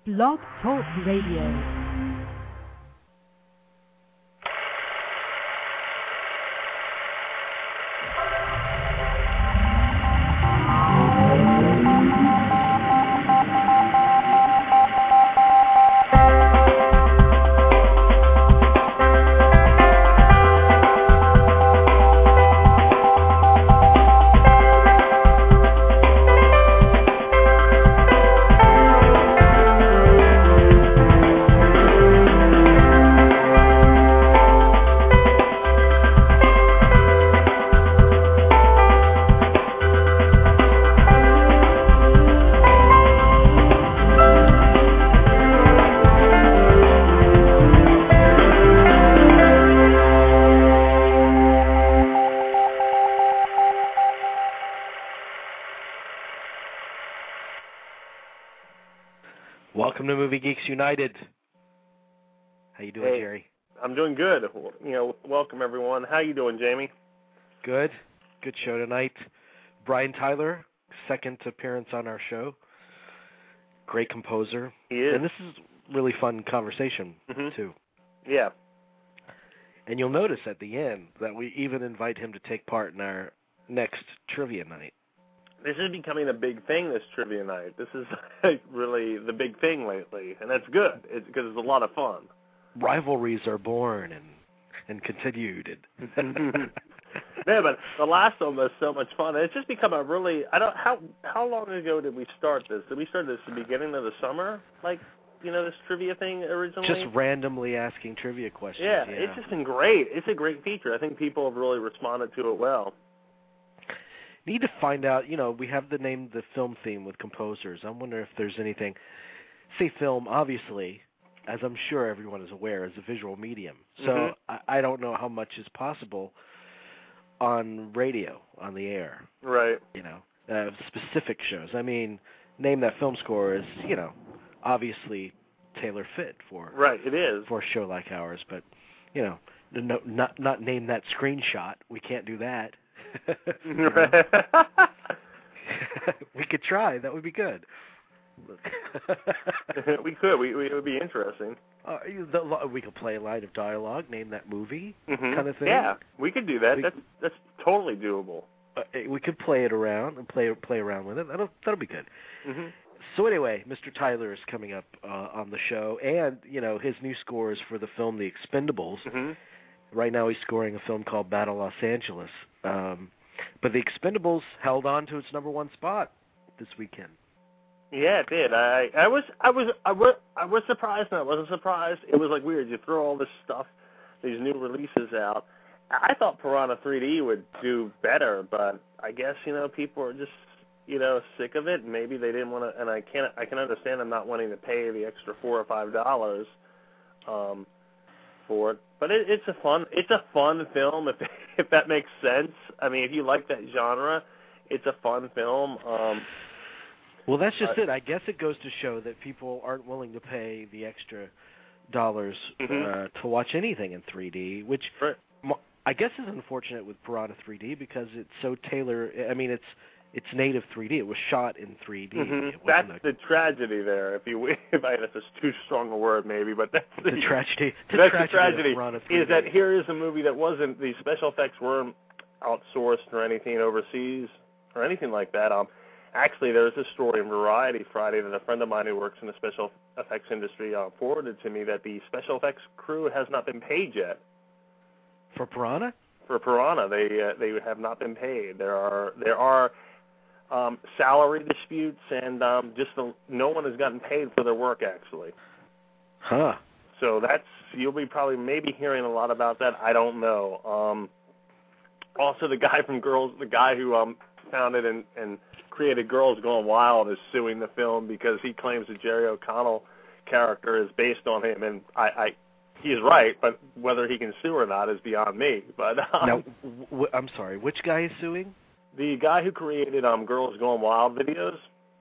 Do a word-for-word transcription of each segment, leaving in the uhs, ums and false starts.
Blog Talk Radio. Welcome to Movie Geeks United. How you doing, hey, Jerry? I'm doing good. You know, welcome everyone. How you doing, Jamie? Good. Good show tonight. Brian Tyler, second appearance on our show. Great composer. He is. And this is really fun conversation, mm-hmm. too. Yeah. And you'll notice at the end that we even invite him to take part in our next trivia night. This is becoming a big thing, this trivia night. This is like really the big thing lately, and that's good because it's, it's a lot of fun. Rivalries are born and and continued. And yeah, but the last one was so much fun. It's just become a really I don't how how long ago did we start this? Did we start this at the beginning of the summer? Like, you know, this trivia thing originally? Just randomly asking trivia questions. Yeah, yeah, it's just been great. It's a great feature. I think people have really responded to it well. Need to find out, you know, we have the name the film theme with composers. I wonder if there's anything, say film, obviously, as I'm sure everyone is aware, is a visual medium. So mm-hmm. I, I don't know how much is possible on radio, on the air. Right. You know, uh, specific shows. I mean, Name That Film Score is, you know, obviously tailor fit for right. It is for a show like ours, but you know, no, not not Name That Screenshot. We can't do that. We could try. That would be good. we could. We, we it would be interesting. Uh, the, we could play a line of dialogue, name that movie, mm-hmm. kind of thing. Yeah, we could do that. We, that's that's totally doable. Uh, we could play it around and play play around with it. That'll that'll be good. Mm-hmm. So anyway, Mister Tyler is coming up uh, on the show, and you know his new scores for the film The Expendables. Mm-hmm. Right now he's scoring a film called Battle Los Angeles. Um, but The Expendables held on to its number one spot this weekend. Yeah, it did. I I was I was I was I was surprised and I wasn't surprised. It was like weird. You throw all this stuff, these new releases out. I thought Piranha three D would do better, but I guess, you know, people are just, you know, sick of it. Maybe they didn't want to, and I can't I can understand them not wanting to pay the extra four or five dollars um, for it. But it, it's a fun it's a fun film if if that makes sense. I mean, if you like that genre, it's a fun film. Um, well, that's just uh, it. I guess it goes to show that people aren't willing to pay the extra dollars mm-hmm. uh, to watch anything in three D, which right. I guess is unfortunate with Piranha three D because it's so tailor. I mean, it's it's native three D. It was shot in three D. Mm-hmm. That's a, the tragedy there. If you if I that's too strong a word maybe, but that's the, the tragedy. The that's tragedy, the tragedy of three D. is that here is a movie that wasn't the special effects weren't outsourced or anything overseas or anything like that. Um, actually, there was a story in Variety Friday that a friend of mine who works in the special effects industry uh, forwarded to me that the special effects crew has not been paid yet. For Piranha? For Piranha, they uh, they have not been paid. There are there are. Um, salary disputes, and um, just the, no one has gotten paid for their work, actually. Huh. So that's, you'll be probably maybe hearing a lot about that. I don't know. Um, also, the guy from Girls, the guy who um, founded and, and created Girls Gone Wild is suing the film because he claims the Jerry O'Connell character is based on him, and I, I he is right, but whether he can sue or not is beyond me. But um, now, w- I'm sorry, which guy is suing? The guy who created um, Girls Gone Wild videos,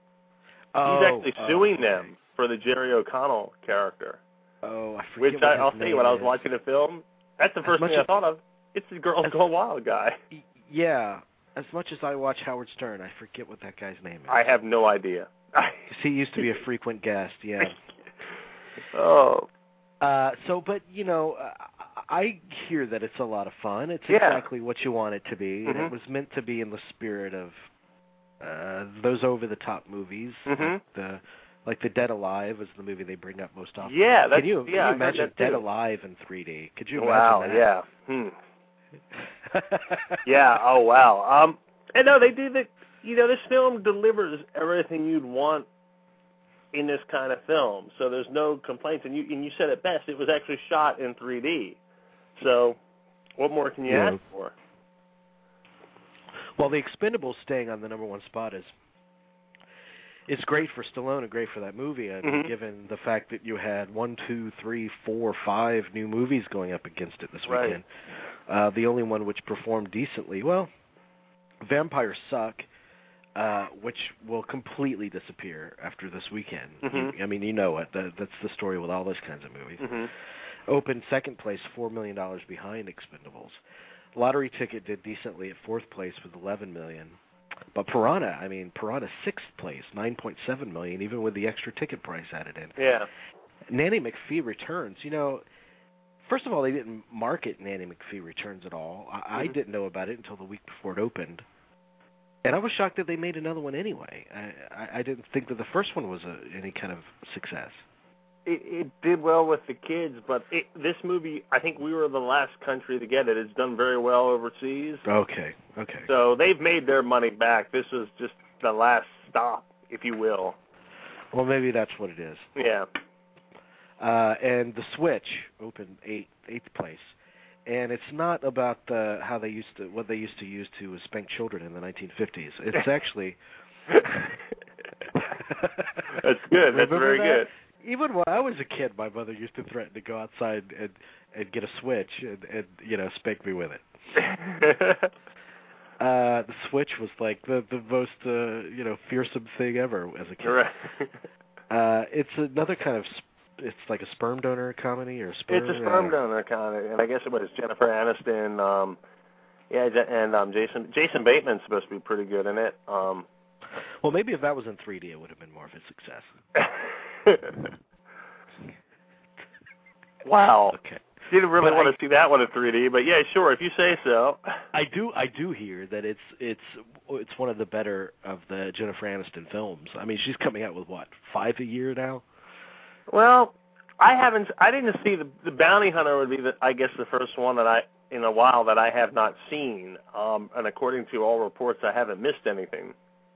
oh, he's actually suing oh, okay. them for the Jerry O'Connell character. Oh, I forget Which what I, his I'll tell you, name when I was is. watching the film, that's the first thing I as, thought of. It's the Girls as, Gone Wild guy. Yeah, as much as I watch Howard Stern, I forget what that guy's name is. I have no idea. He used to be a frequent guest, yeah. Oh. Uh, so, but, you know, uh, I hear that it's a lot of fun. It's Yeah. exactly what you want it to be, Mm-hmm. and it was meant to be in the spirit of uh, those over-the-top movies. Mm-hmm. Like the like the Dead Alive is the movie they bring up most often. Yeah, that's, can you, can yeah, you I heard imagine that Dead too. Alive in three D? Could you Wow, imagine yeah. Hmm. that? Yeah, oh, wow. Um, and no, they do the, you know, this film delivers everything you'd want in this kind of film, so there's no complaints. And you and you said it best, it was actually shot in three D. So what more can you Yeah. ask for? Well, The Expendables staying on the number one spot is it's great for Stallone and great for that movie, and Mm-hmm. given the fact that you had one, two, three, four, five new movies going up against it this Right. weekend. Uh, the only one which performed decently, well, Vampires Suck, uh, which will completely disappear after this weekend. Mm-hmm. You, I mean, you know it. That, that's the story with all those kinds of movies. Mm-hmm. Opened second place, four million dollars behind Expendables. Lottery Ticket did decently at fourth place with eleven million dollars. But Piranha, I mean, Piranha sixth place, nine point seven million dollars, even with the extra ticket price added in. Yeah. Nanny McPhee Returns, you know, first of all, they didn't market Nanny McPhee Returns at all. I, Mm-hmm. I didn't know about it until the week before it opened. And I was shocked that they made another one anyway. I, I, I didn't think that the first one was a, any kind of success. It, it did well with the kids, but it, this movie, I think we were the last country to get it. It's done very well overseas. Okay, okay. So they've made their money back. This was just the last stop, if you will. Well, maybe that's what it is. Yeah. Uh, and The Switch opened eighth, eighth place. And it's not about uh, how they used to, what they used to use to spank children in the nineteen fifties. It's actually... That's good. That's Remember very that? good. Even when I was a kid, my mother used to threaten to go outside and, and get a Switch and, and, you know, spank me with it. Uh, the Switch was like the, the most, uh, you know, fearsome thing ever as a kid. Right. Uh, it's another kind of, sp- it's like a sperm donor comedy or sperm. It's a sperm uh, donor kind of, and I guess it was Jennifer Aniston. Um, yeah, and um, Jason Jason Bateman's supposed to be pretty good in it. Um, well, maybe if that was in three D, it would have been more of a success. Wow. Okay. Didn't really But want I- to see that one in three D, but yeah, sure, if you say so. I do, I do hear that it's it's it's one of the better of the Jennifer Aniston films. I mean, she's coming out with what, five a year now? Well, I haven't. I didn't see the the Bounty Hunter would be the, I guess the first one that I in a while that I have not seen. Um, and according to all reports, I haven't missed anything.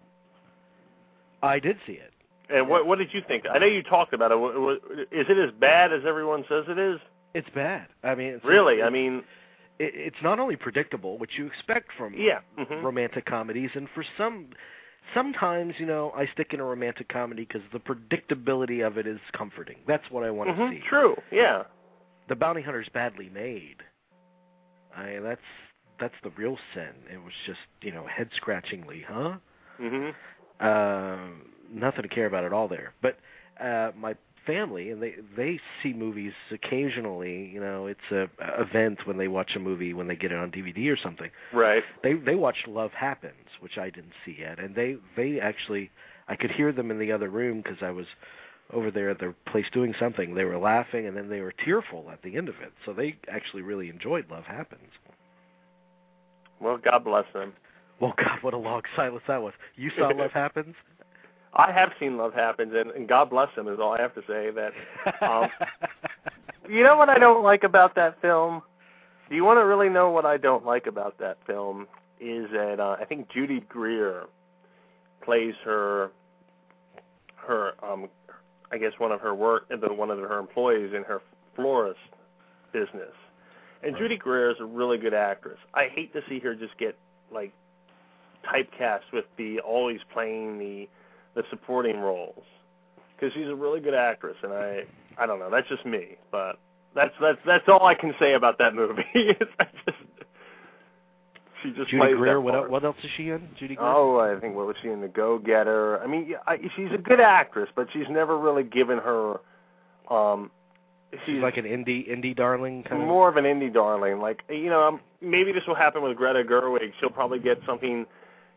I did see it. And what what did you think? I know you talked about it. W- w- Is it as bad as everyone says it is? It's bad. I mean, it's, Really? it's, I mean, it, it's not only predictable, which you expect from yeah. Mm-hmm. romantic comedies, and for some, sometimes, you know, I stick in a romantic comedy because the predictability of it is comforting. That's what I want to Mm-hmm. see. True. Yeah. The Bounty Hunter's badly made. I that's that's the real sin. It was just, you know, head scratchingly, huh? Mm-hmm. Uh, nothing to care about at all there. But uh, my family, and they they see movies occasionally. You know, it's a, a event when they watch a movie when they get it on D V D or something. Right. They they watched Love Happens, which I didn't see yet, and they they actually I could hear them in the other room because I was over there at their place doing something. They were laughing, and then they were tearful at the end of it. So they actually really enjoyed Love Happens. Well, God bless them. Well, God, what a long silence that was. You saw Love Happens? I have seen Love Happens, and, and God bless them is all I have to say. That um, you know what I don't like about that film? Do you want to really know what I don't like about that film? Is that uh, I think Judy Greer plays her, her um, I guess one of her work, the one of her employees in her florist business. And Judy Greer is a really good actress. I hate to see her just get like typecast with the always playing the the supporting roles, because she's a really good actress, and I I don't know, that's just me, but that's that's that's all I can say about that movie. I just, she just Judy plays Greer. that What part. el- what else is she in? Judy Greer. Oh, I think what was she in The Go-Getter? I mean, yeah, I, she's a good actress, but she's never really given her. Um, she's, she's like an indie indie darling kind more of an indie darling. Like, you know, um, maybe this will happen with Greta Gerwig. She'll probably get something,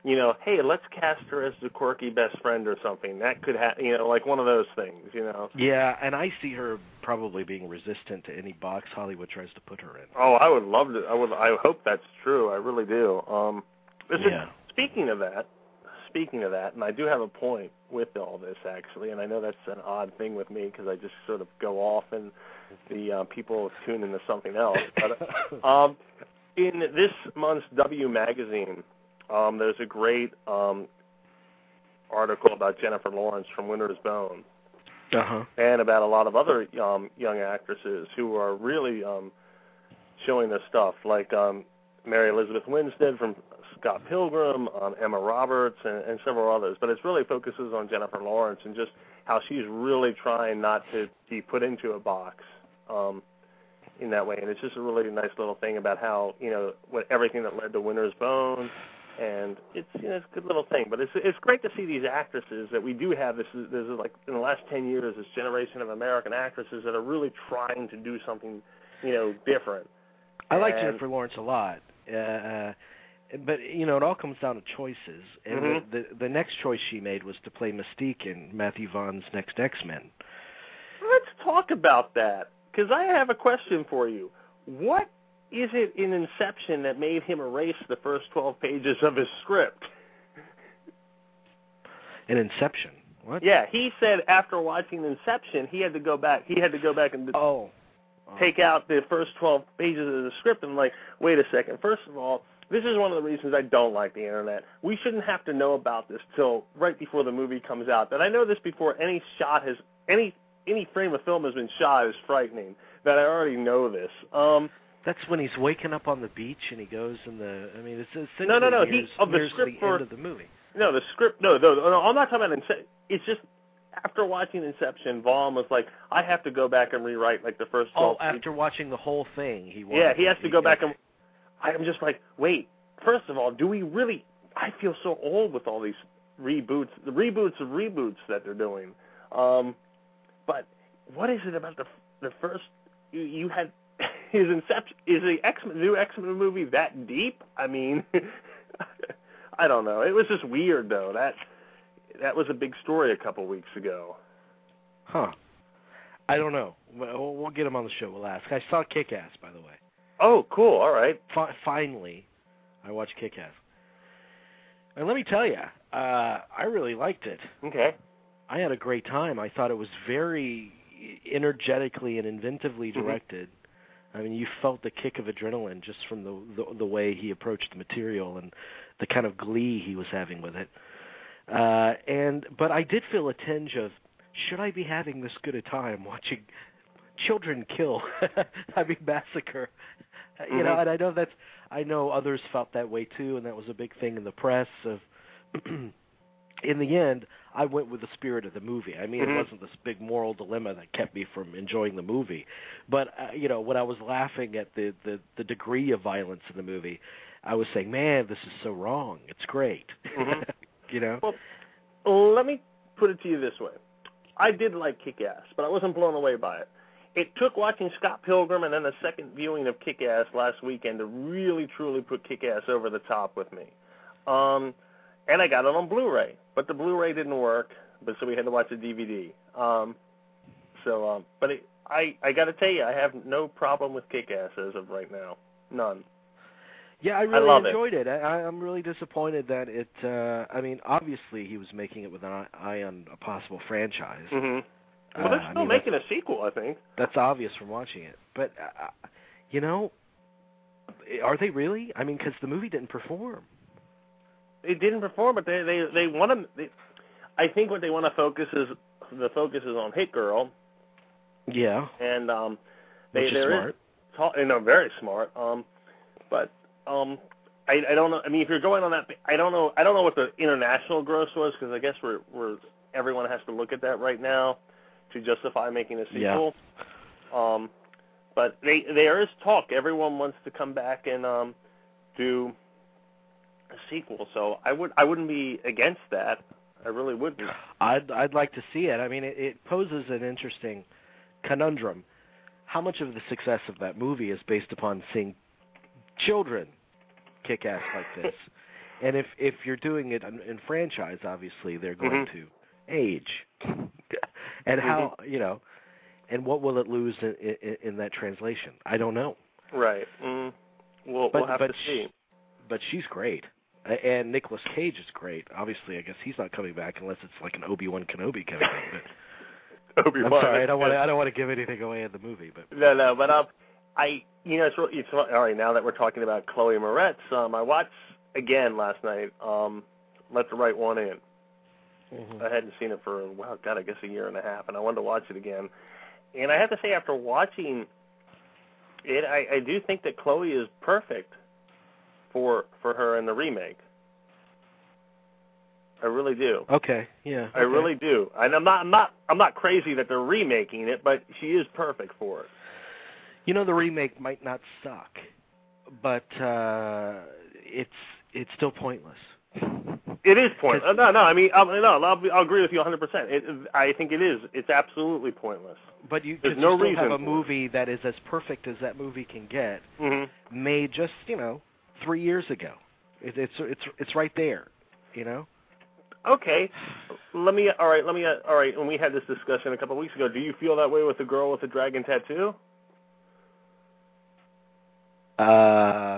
you know, hey, let's cast her as the quirky best friend or something. That could have, you know, like one of those things, you know. Yeah, and I see her probably being resistant to any box Hollywood tries to put her in. Oh, I would love to. I would. I hope that's true. I really do. Um, listen, yeah. Speaking of that, speaking of that, and I do have a point with all this actually, and I know that's an odd thing with me because I just sort of go off and the uh, people tune into something else. But um, in this month's W magazine, um, there's a great um, article about Jennifer Lawrence from Winter's Bone, uh-huh. and about a lot of other um, young actresses who are really um, showing their stuff, like um, Mary Elizabeth Winstead from Scott Pilgrim, um, Emma Roberts, and, and several others. But it really focuses on Jennifer Lawrence and just how she's really trying not to be put into a box um, in that way. And it's just a really nice little thing about how, you know, what everything that led to Winter's Bone. And it's, you know, it's a good little thing. But it's it's great to see these actresses that we do have. This is, there's like in the last ten years, this generation of American actresses that are really trying to do something, you know, different. I like and, Jennifer Lawrence a lot. Uh, but, you know, it all comes down to choices. And mm-hmm. the, the the next choice she made was to play Mystique in Matthew Vaughn's next X-Men. Let's talk about that, because I have a question for you. What is it in Inception that made him erase the first twelve pages of his script? In Inception? What? Yeah, he said after watching Inception, he had to go back. He had to go back and oh. Oh. take out the first twelve pages of the script. And I'm like, wait a second. First of all, this is one of the reasons I don't like the Internet. We shouldn't have to know about this till right before the movie comes out. That I know this before any shot has any any frame of film has been shot is frightening. That I already know this. Um, That's when he's waking up on the beach and he goes in the. I mean, it's essentially no, no, no. Nears, he of the nears script the for end of the movie. No, the script. No, no, no. I'm not talking about Inception. It's just after watching Inception, Vaughn was like, I have to go back and rewrite like the first. Oh, after watching the whole thing, he wanted yeah, he has to go he, back and. I'm just like, wait. First of all, do we really? I feel so old with all these reboots, the reboots of reboots that they're doing. Um, but what is it about the the first? You, you had his Inception. Is the X-Men new X-Men movie that deep? I mean, I don't know. It was just weird though. That that was a big story a couple weeks ago. Huh. I don't know. We'll, we'll get him on the show. We'll ask. I saw Kick-Ass, by the way. Oh, cool. All right. F- finally, I watched Kick-Ass. And let me tell you, uh, I really liked it. Okay. I had a great time. I thought it was very energetically and inventively directed. Mm-hmm. I mean, you felt the kick of adrenaline just from the, the the way he approached the material and the kind of glee he was having with it. Uh, and but I did feel a tinge of, should I be having this good a time watching children kill? I mean, massacre. Mm-hmm. You know, and I know that's I know others felt that way too, and that was a big thing in the press. Of in the end, I went with the spirit of the movie. I mean, mm-hmm. it wasn't this big moral dilemma that kept me from enjoying the movie. But, uh, you know, when I was laughing at the, the, the degree of violence in the movie, I was saying, man, this is so wrong. It's great. Mm-hmm. You know? Well, let me put it to you this way. I did like Kick-Ass, but I wasn't blown away by it. It took watching Scott Pilgrim and then a second viewing of Kick-Ass last weekend to really, truly put Kick-Ass over the top with me. Um... And I got it on Blu-ray, but the Blu-ray didn't work, but so we had to watch the D V D. Um, so, um, but it, I, I got to tell you, I have no problem with Kick-Ass as of right now, none. Yeah, I really I enjoyed it. it. I, I'm really disappointed that it. Uh, I mean, obviously he was making it with an eye on a possible franchise. Mm-hmm. Well, they're still uh, I mean, making a sequel, I think. That's obvious from watching it, but uh, you know, are they really? I mean, because the movie didn't perform. It didn't perform, but they they they want to. They, I think what they want to focus is the focus is on Hit Girl. Yeah. And um, they Which is they're smart. Talk, you know, very smart. Um, but um, I I don't know. I mean, if you're going on that, I don't know. I don't know what the international gross was because I guess we're we're everyone has to look at that right now to justify making a sequel. Yeah. Um, but they there is talk. Everyone wants to come back and um do a sequel, so I would I wouldn't be against that. I really wouldn't. I'd I'd like to see it. I mean, it, it poses an interesting conundrum. How much of the success of that movie is based upon seeing children kick ass like this? And if if you're doing it in, in franchise, obviously they're going mm-hmm. to age. And how, mm-hmm. you know, and what will it lose in, in, in that translation? I don't know. Right. Mm. We'll, but, we'll have but to see. She, but she's great. And Nicolas Cage is great. Obviously, I guess he's not coming back unless it's like an Obi-Wan Kenobi kind of thing. But Obi-Wan. I'm sorry, I don't want to. I don't want to give anything away in the movie. But no, no. But um, I, you know, it's, it's all right. Now that we're talking about Chloe Moretz, um, I watched again last night. Um, Let the Right One In. Mm-hmm. I hadn't seen it for, well, God, I guess a year and a half, and I wanted to watch it again. And I have to say, after watching it, I, I do think that Chloe is perfect for for her in the remake. I really do. Okay, yeah. I okay. really do. And I'm not, I'm not, I'm not crazy that they're remaking it, but she is perfect for it. You know, the remake might not suck, but uh, it's it's still pointless. It is pointless. No, no. I mean, I'll, no. I'll, I'll agree with you one hundred percent. It, I think it is. It's absolutely pointless. But you, There's you no still reason have a for movie that is as perfect as that movie can get, mm-hmm. made just you know three years ago. It, it's it's it's right there, you know. Okay. Let me. All right. Let me. All right. When we had this discussion a couple of weeks ago, do you feel that way with the girl with the dragon tattoo? Uh,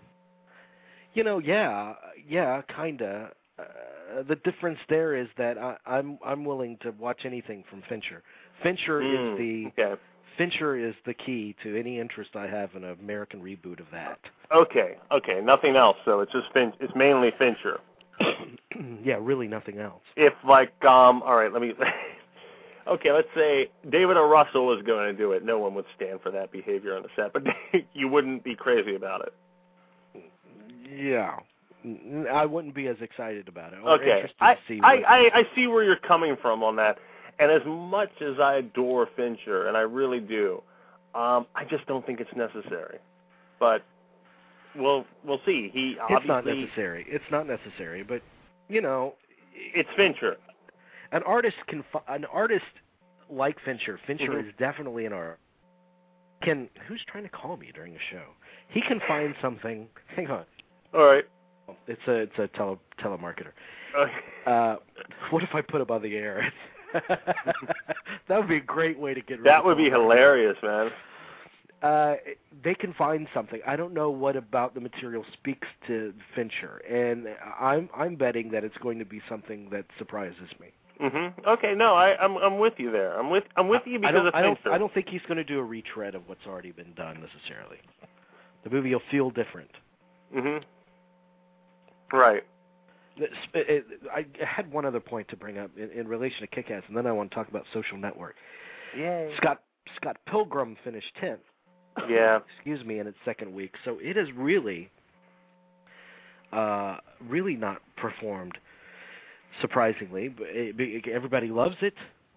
you know, yeah, yeah, kinda. Uh, the difference there is that I, I'm I'm willing to watch anything from Fincher. Fincher mm, is the okay. Fincher is the key to any interest I have in an American reboot of that. Okay, okay, nothing else. So it's just fin- it's mainly Fincher. Yeah, really nothing else. If like um, all right, let me. Okay, let's say David O. Russell was going to do it. No one would stand for that behavior on the set, but you wouldn't be crazy about it. Yeah. I wouldn't be as excited about it. Or okay, I, to see I, I, I see where you're coming from on that. And as much as I adore Fincher, and I really do, um, I just don't think it's necessary. But we'll we'll see. He obviously, it's not necessary. It's not necessary. But you know, it's Fincher. An artist can an artist like Fincher. Fincher mm-hmm. is definitely an art. Can who's trying to call me during the show? He can find something. Hang on. All right. It's a it's a tele telemarketer. Okay. Uh, what if I put him on the air? That would be a great way to get rid that of would be hilarious, man. Uh, they can find something. I don't know what about the material speaks to Fincher, and I'm I'm betting that it's going to be something that surprises me. Mm-hmm. Okay, no, I, I'm I'm with you there. I'm with I'm with you because I don't, of I don't, Fincher. I don't think he's going to do a retread of what's already been done necessarily. The movie will feel different. Mm-hmm. Right. It, it, I had one other point to bring up in, in relation to Kick-Ass, and then I want to talk about Social Network. Yay. Scott Scott Pilgrim finished tenth. Yeah. Excuse me, in its second week, so it has really, uh, really not performed. Surprisingly, but it, everybody loves it.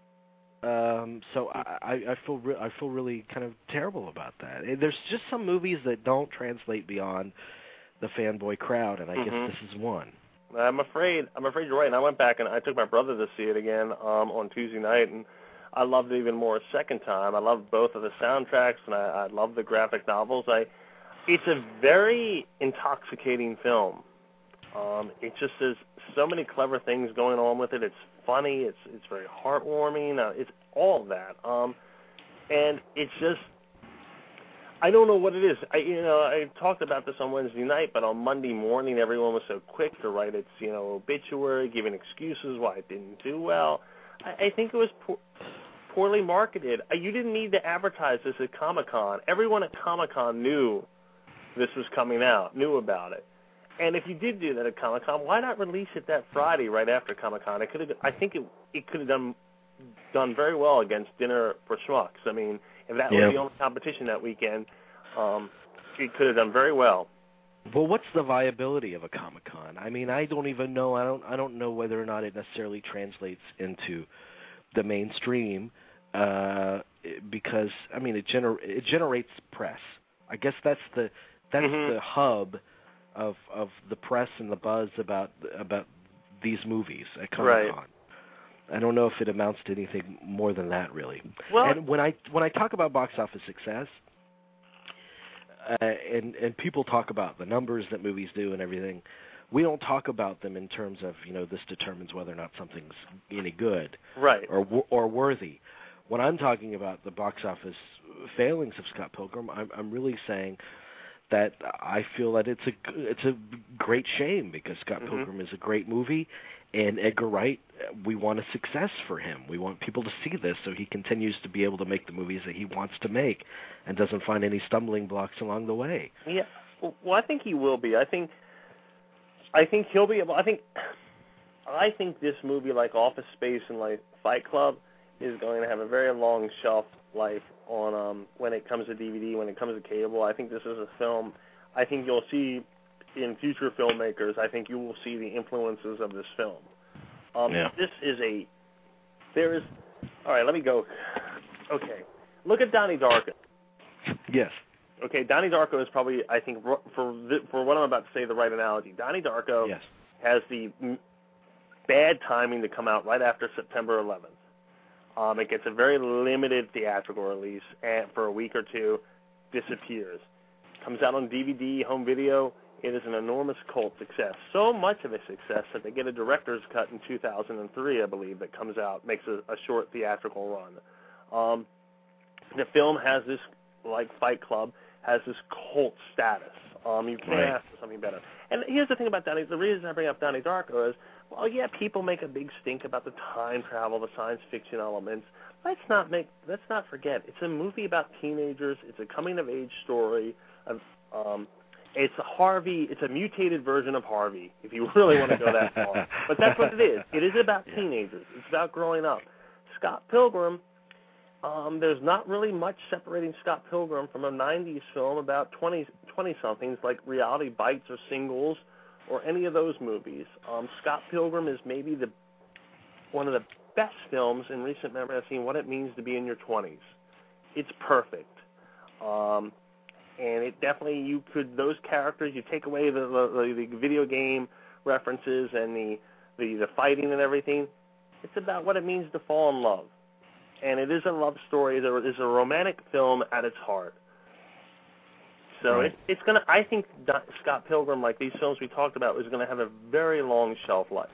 Um, so I, I feel re- I feel really kind of terrible about that. There's just some movies that don't translate beyond the fanboy crowd, and I mm-hmm. guess this is one. I'm afraid I'm afraid you're right. And I went back and I took my brother to see it again um, on Tuesday night, and I loved it even more a second time. I loved both of the soundtracks, and I, I loved the graphic novels. I, it's a very intoxicating film. Um, it just has so many clever things going on with it. It's funny. It's it's very heartwarming. Uh, it's all of that. Um, and it's just, I don't know what it is. I you know I talked about this on Wednesday night, but on Monday morning, everyone was so quick to write its you know obituary, giving excuses why it didn't do well. I, I think it was poor, poorly marketed. You didn't need to advertise this at Comic-Con. Everyone at Comic-Con knew this was coming out, knew about it. And if you did do that at Comic-Con, why not release it that Friday right after Comic-Con? It could have. I think it it could have done done very well against Dinner for Schmucks. I mean, if that yeah. was the only competition that weekend, um, it could have done very well. Well, what's the viability of a Comic-Con? I mean, I don't even know. I don't. I don't know whether or not it necessarily translates into the mainstream uh, because I mean, it gener it generates press. I guess that's the that's mm-hmm. the hub of of the press and the buzz about about these movies at Comic-Con. Right. I don't know if it amounts to anything more than that, really. Well, and when I when I talk about box office success, uh, and and people talk about the numbers that movies do and everything, we don't talk about them in terms of, you know, this determines whether or not something's any good, right, or or worthy. When I'm talking about the box office failings of Scott Pilgrim, I'm, I'm really saying that I feel that it's a it's a great shame because Scott mm-hmm. Pilgrim is a great movie, and Edgar Wright, we want a success for him. We want people to see this so he continues to be able to make the movies that he wants to make, and doesn't find any stumbling blocks along the way. Yeah, well, I think he will be. I think, I think he'll be able. I think, I think this movie, like Office Space and like Fight Club, is going to have a very long shelf life on um, when it comes to D V D, when it comes to cable. I think this is a film. I think you'll see in future filmmakers. I think you will see the influences of this film. Um, yeah. This is a. There is. All right, let me go. Okay, look at Donnie Darko. Yes. Okay, Donnie Darko is probably, I think, for for what I'm about to say, the right analogy. Donnie Darko yes. has the bad timing to come out right after September eleventh. Um, it gets a very limited theatrical release, and for a week or two, disappears. Comes out on D V D, home video. It is an enormous cult success. So much of a success that they get a director's cut in two thousand three, I believe, that comes out, makes a, a short theatrical run. Um, the film has this, like Fight Club, has this cult status. Um, you can't right. ask for something better. And here's the thing about Donnie. The reason I bring up Donnie Darko is, well, yeah, people make a big stink about the time travel, the science fiction elements. Let's not make. Let's not forget. It's a movie about teenagers. It's a coming of age story. Of, um, it's a Harvey. It's a mutated version of Harvey, if you really want to go that far. But that's what it is. It is about yeah. teenagers. It's about growing up. Scott Pilgrim. Um, there's not really much separating Scott Pilgrim from a nineties film about twenty, twenty-somethings like Reality Bites or Singles or any of those movies. Um, Scott Pilgrim is maybe the one of the best films in recent memory I've seen, what it means to be in your twenties. It's perfect. Um, and it definitely, you could, those characters, you take away the, the, the video game references and the, the, the fighting and everything, it's about what it means to fall in love. And it is a love story. There is a romantic film at its heart. So right. it, it's going to, I think Scott Pilgrim, like these films we talked about, is going to have a very long shelf life.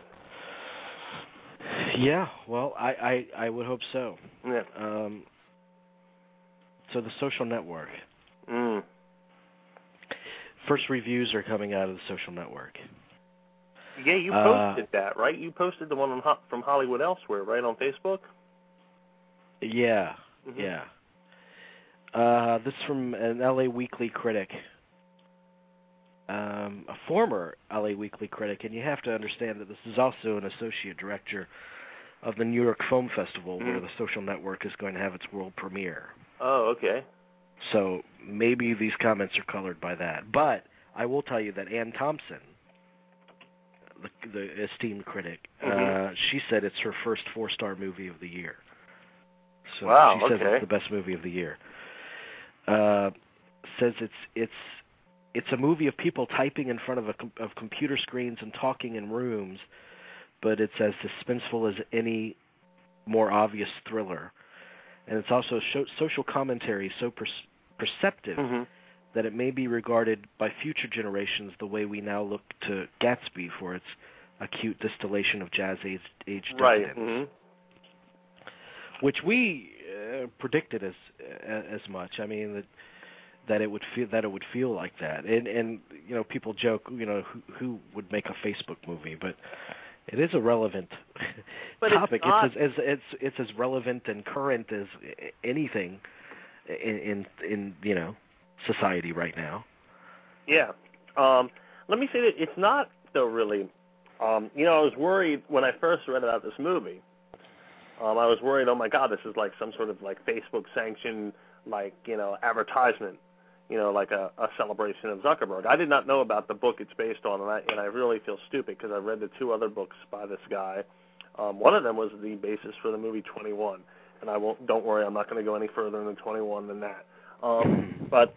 Yeah, well, I, I, I would hope so. Yeah. Um, so The Social Network. Mm. First reviews are coming out of The Social Network. Yeah, you posted uh, that, right? You posted the one on, from Hollywood Elsewhere, right, on Facebook? Yeah, mm-hmm. yeah. Uh, this is from an L A Weekly critic, um, a former L A Weekly critic, and you have to understand that this is also an associate director of the New York Film Festival, mm-hmm. where The Social Network is going to have its world premiere. Oh, okay. So maybe these comments are colored by that. But I will tell you that Ann Thompson, the, the esteemed critic, mm-hmm. uh, she said it's her first four-star movie of the year. So wow, she says okay. it's the best movie of the year. Uh, says it's it's it's a movie of people typing in front of a com- of computer screens and talking in rooms, but it's as suspenseful as any more obvious thriller. And it's also show, social commentary so per- perceptive mm-hmm. that it may be regarded by future generations the way we now look to Gatsby for its acute distillation of jazz age, age right. decadence. Mm-hmm. Which we uh, predicted as as much. I mean that that it would feel that it would feel like that. And and you know people joke, you know, who, who would make a Facebook movie, but it is a relevant but topic. It's, it's as it's it's as relevant and current as anything in in, in you know society right now. Yeah. Um, let me say that it's not though really. Um, you know, I was worried when I first read about this movie. Um, I was worried, oh my God, this is like some sort of like Facebook sanctioned, like, you know, advertisement, you know, like a, a celebration of Zuckerberg. I did not know about the book it's based on, and I, and I really feel stupid because I read the two other books by this guy. Um, one of them was the basis for the movie twenty-one, and I won't. Don't worry, I'm not going to go any further into twenty-one than that. Um, but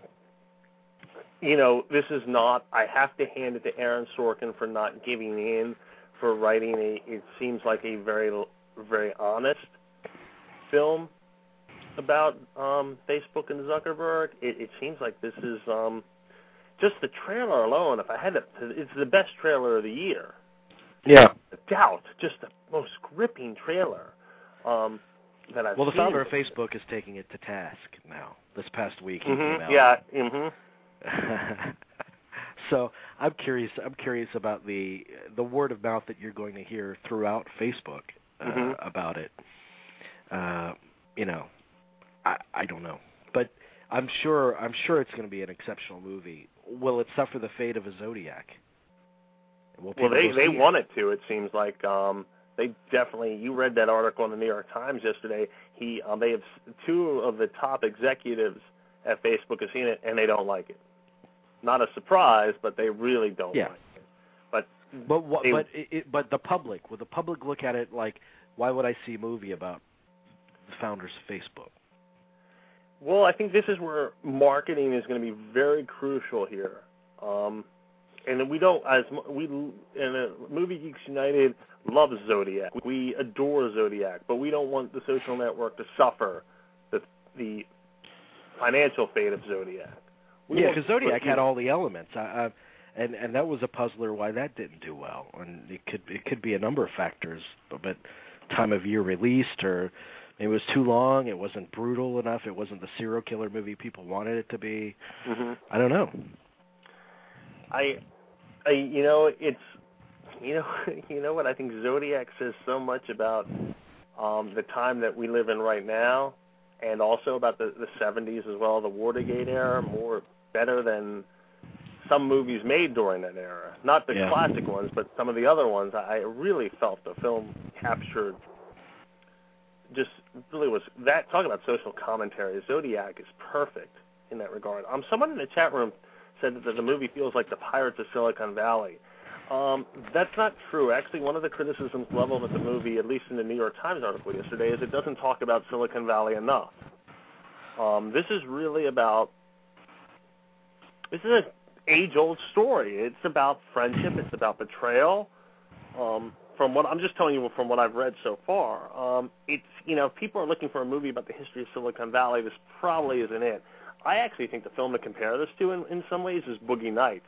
you know, this is not. I have to hand it to Aaron Sorkin for not giving in, for writing a. It seems like a very very honest film about um, Facebook and Zuckerberg. It, it seems like this is um, just the trailer alone, if I had to, it's the best trailer of the year. Yeah. Doubt, just the most gripping trailer um, that I've well, the seen. founder of Facebook is taking it to task now. This past week, he mm-hmm. came out. Yeah. Mm-hmm. So I'm curious. I'm curious about the the word of mouth that you're going to hear throughout Facebook uh, mm-hmm. about it. Uh, you know, I I don't know, but I'm sure I'm sure it's going to be an exceptional movie. Will it suffer the fate of a Zodiac? Will well, they they it? want it to. It seems like um, they definitely. You read that article in the New York Times yesterday. He um, they have two of the top executives at Facebook have seen it, and they don't like it. Not a surprise, but they really don't yeah. like it. But but what, they, but it, but the public, will the public look at it like, why would I see a movie about the founders of Facebook? Well, I think this is where marketing is going to be very crucial here. Um, and we don't, as we in a Movie Geeks United loves Zodiac. We adore Zodiac, but we don't want the social network to suffer the the financial fate of Zodiac. We yeah, because Zodiac put, had all the elements, I, I, and and that was a puzzler why that didn't do well. And it could it could be a number of factors, but, but time of year released, or it was too long. It wasn't brutal enough. It wasn't the serial killer movie people wanted it to be. Mm-hmm. I don't know. I, I, you know, it's, you know, you know what I think Zodiac says so much about um, the time that we live in right now, and also about the, the seventies as well, the Watergate era, more better than some movies made during that era. Not the yeah. classic ones, but some of the other ones. I really felt the film captured. Just really was that. Talk about social commentary. Zodiac is perfect in that regard. Um, someone in the chat room said that the movie feels like the Pirates of Silicon Valley. Um, that's not true. Actually, one of the criticisms leveled at the movie, at least in the New York Times article yesterday, is it doesn't talk about Silicon Valley enough. Um, this is really about, this is an age-old story. It's about friendship. It's about betrayal. Um, from what I'm just telling you from what I've read so far, um, it's, you know, if people are looking for a movie about the history of Silicon Valley, this probably isn't it. I actually think the film to compare this to in, in some ways is Boogie Nights.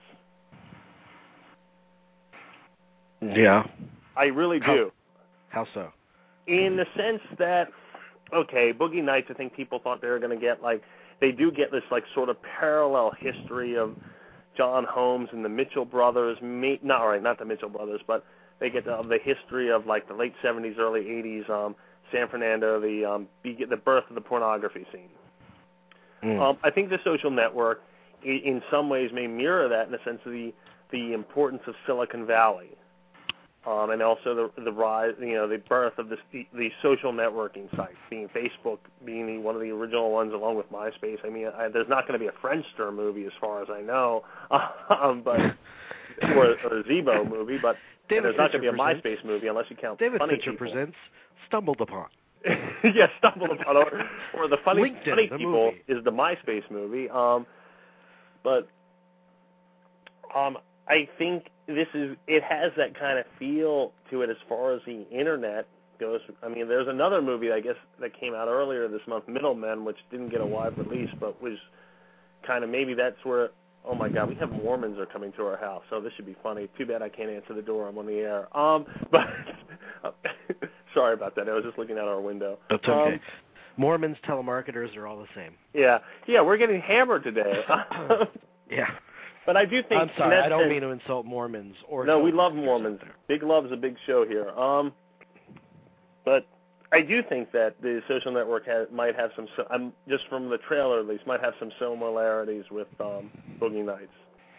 Yeah. I really do. How, how so? In the sense that, okay, Boogie Nights, I think people thought they were going to get, like, they do get this, like, sort of parallel history of John Holmes and the Mitchell brothers. Me, not, all right, not the Mitchell brothers, but they get the, the history of, like, the late seventies, early eighties, um, San Fernando, the um, the birth of the pornography scene. Mm. Um, I think The Social Network, in, in some ways, may mirror that in the sense of the, the importance of Silicon Valley. Um, and also the the rise, you know, the birth of this, the, the social networking sites, being Facebook, being the, one of the original ones, along with MySpace. I mean, I, there's not going to be a Friendster movie, as far as I know, um, but or, or a Zebo movie, but there's not going to be a MySpace movie unless you count David funny Fincher people. presents Stumbled Upon. yeah, Stumbled Upon, or, or the funny LinkedIn, funny the people movie. is the MySpace movie. Um, but um. I think this is, it has that kind of feel to it as far as the internet goes. I mean, there's another movie, I guess, that came out earlier this month, Middlemen, which didn't get a wide release, but was kind of, maybe that's where, oh my God, we have Mormons are coming to our house, so this should be funny. Too bad I can't answer the door, I'm on the air. Um, but, sorry about that, I was just looking out our window. That's okay. Um, Mormons, telemarketers are all the same. Yeah, yeah, we're getting hammered today. yeah. But I do think... I'm sorry, I don't sense, mean to insult Mormons. Or no, we love Mormons. Big Love's a big show here. Um, but I do think that the Social Network has, might have some, um, just from the trailer at least, might have some similarities with um, Boogie Nights.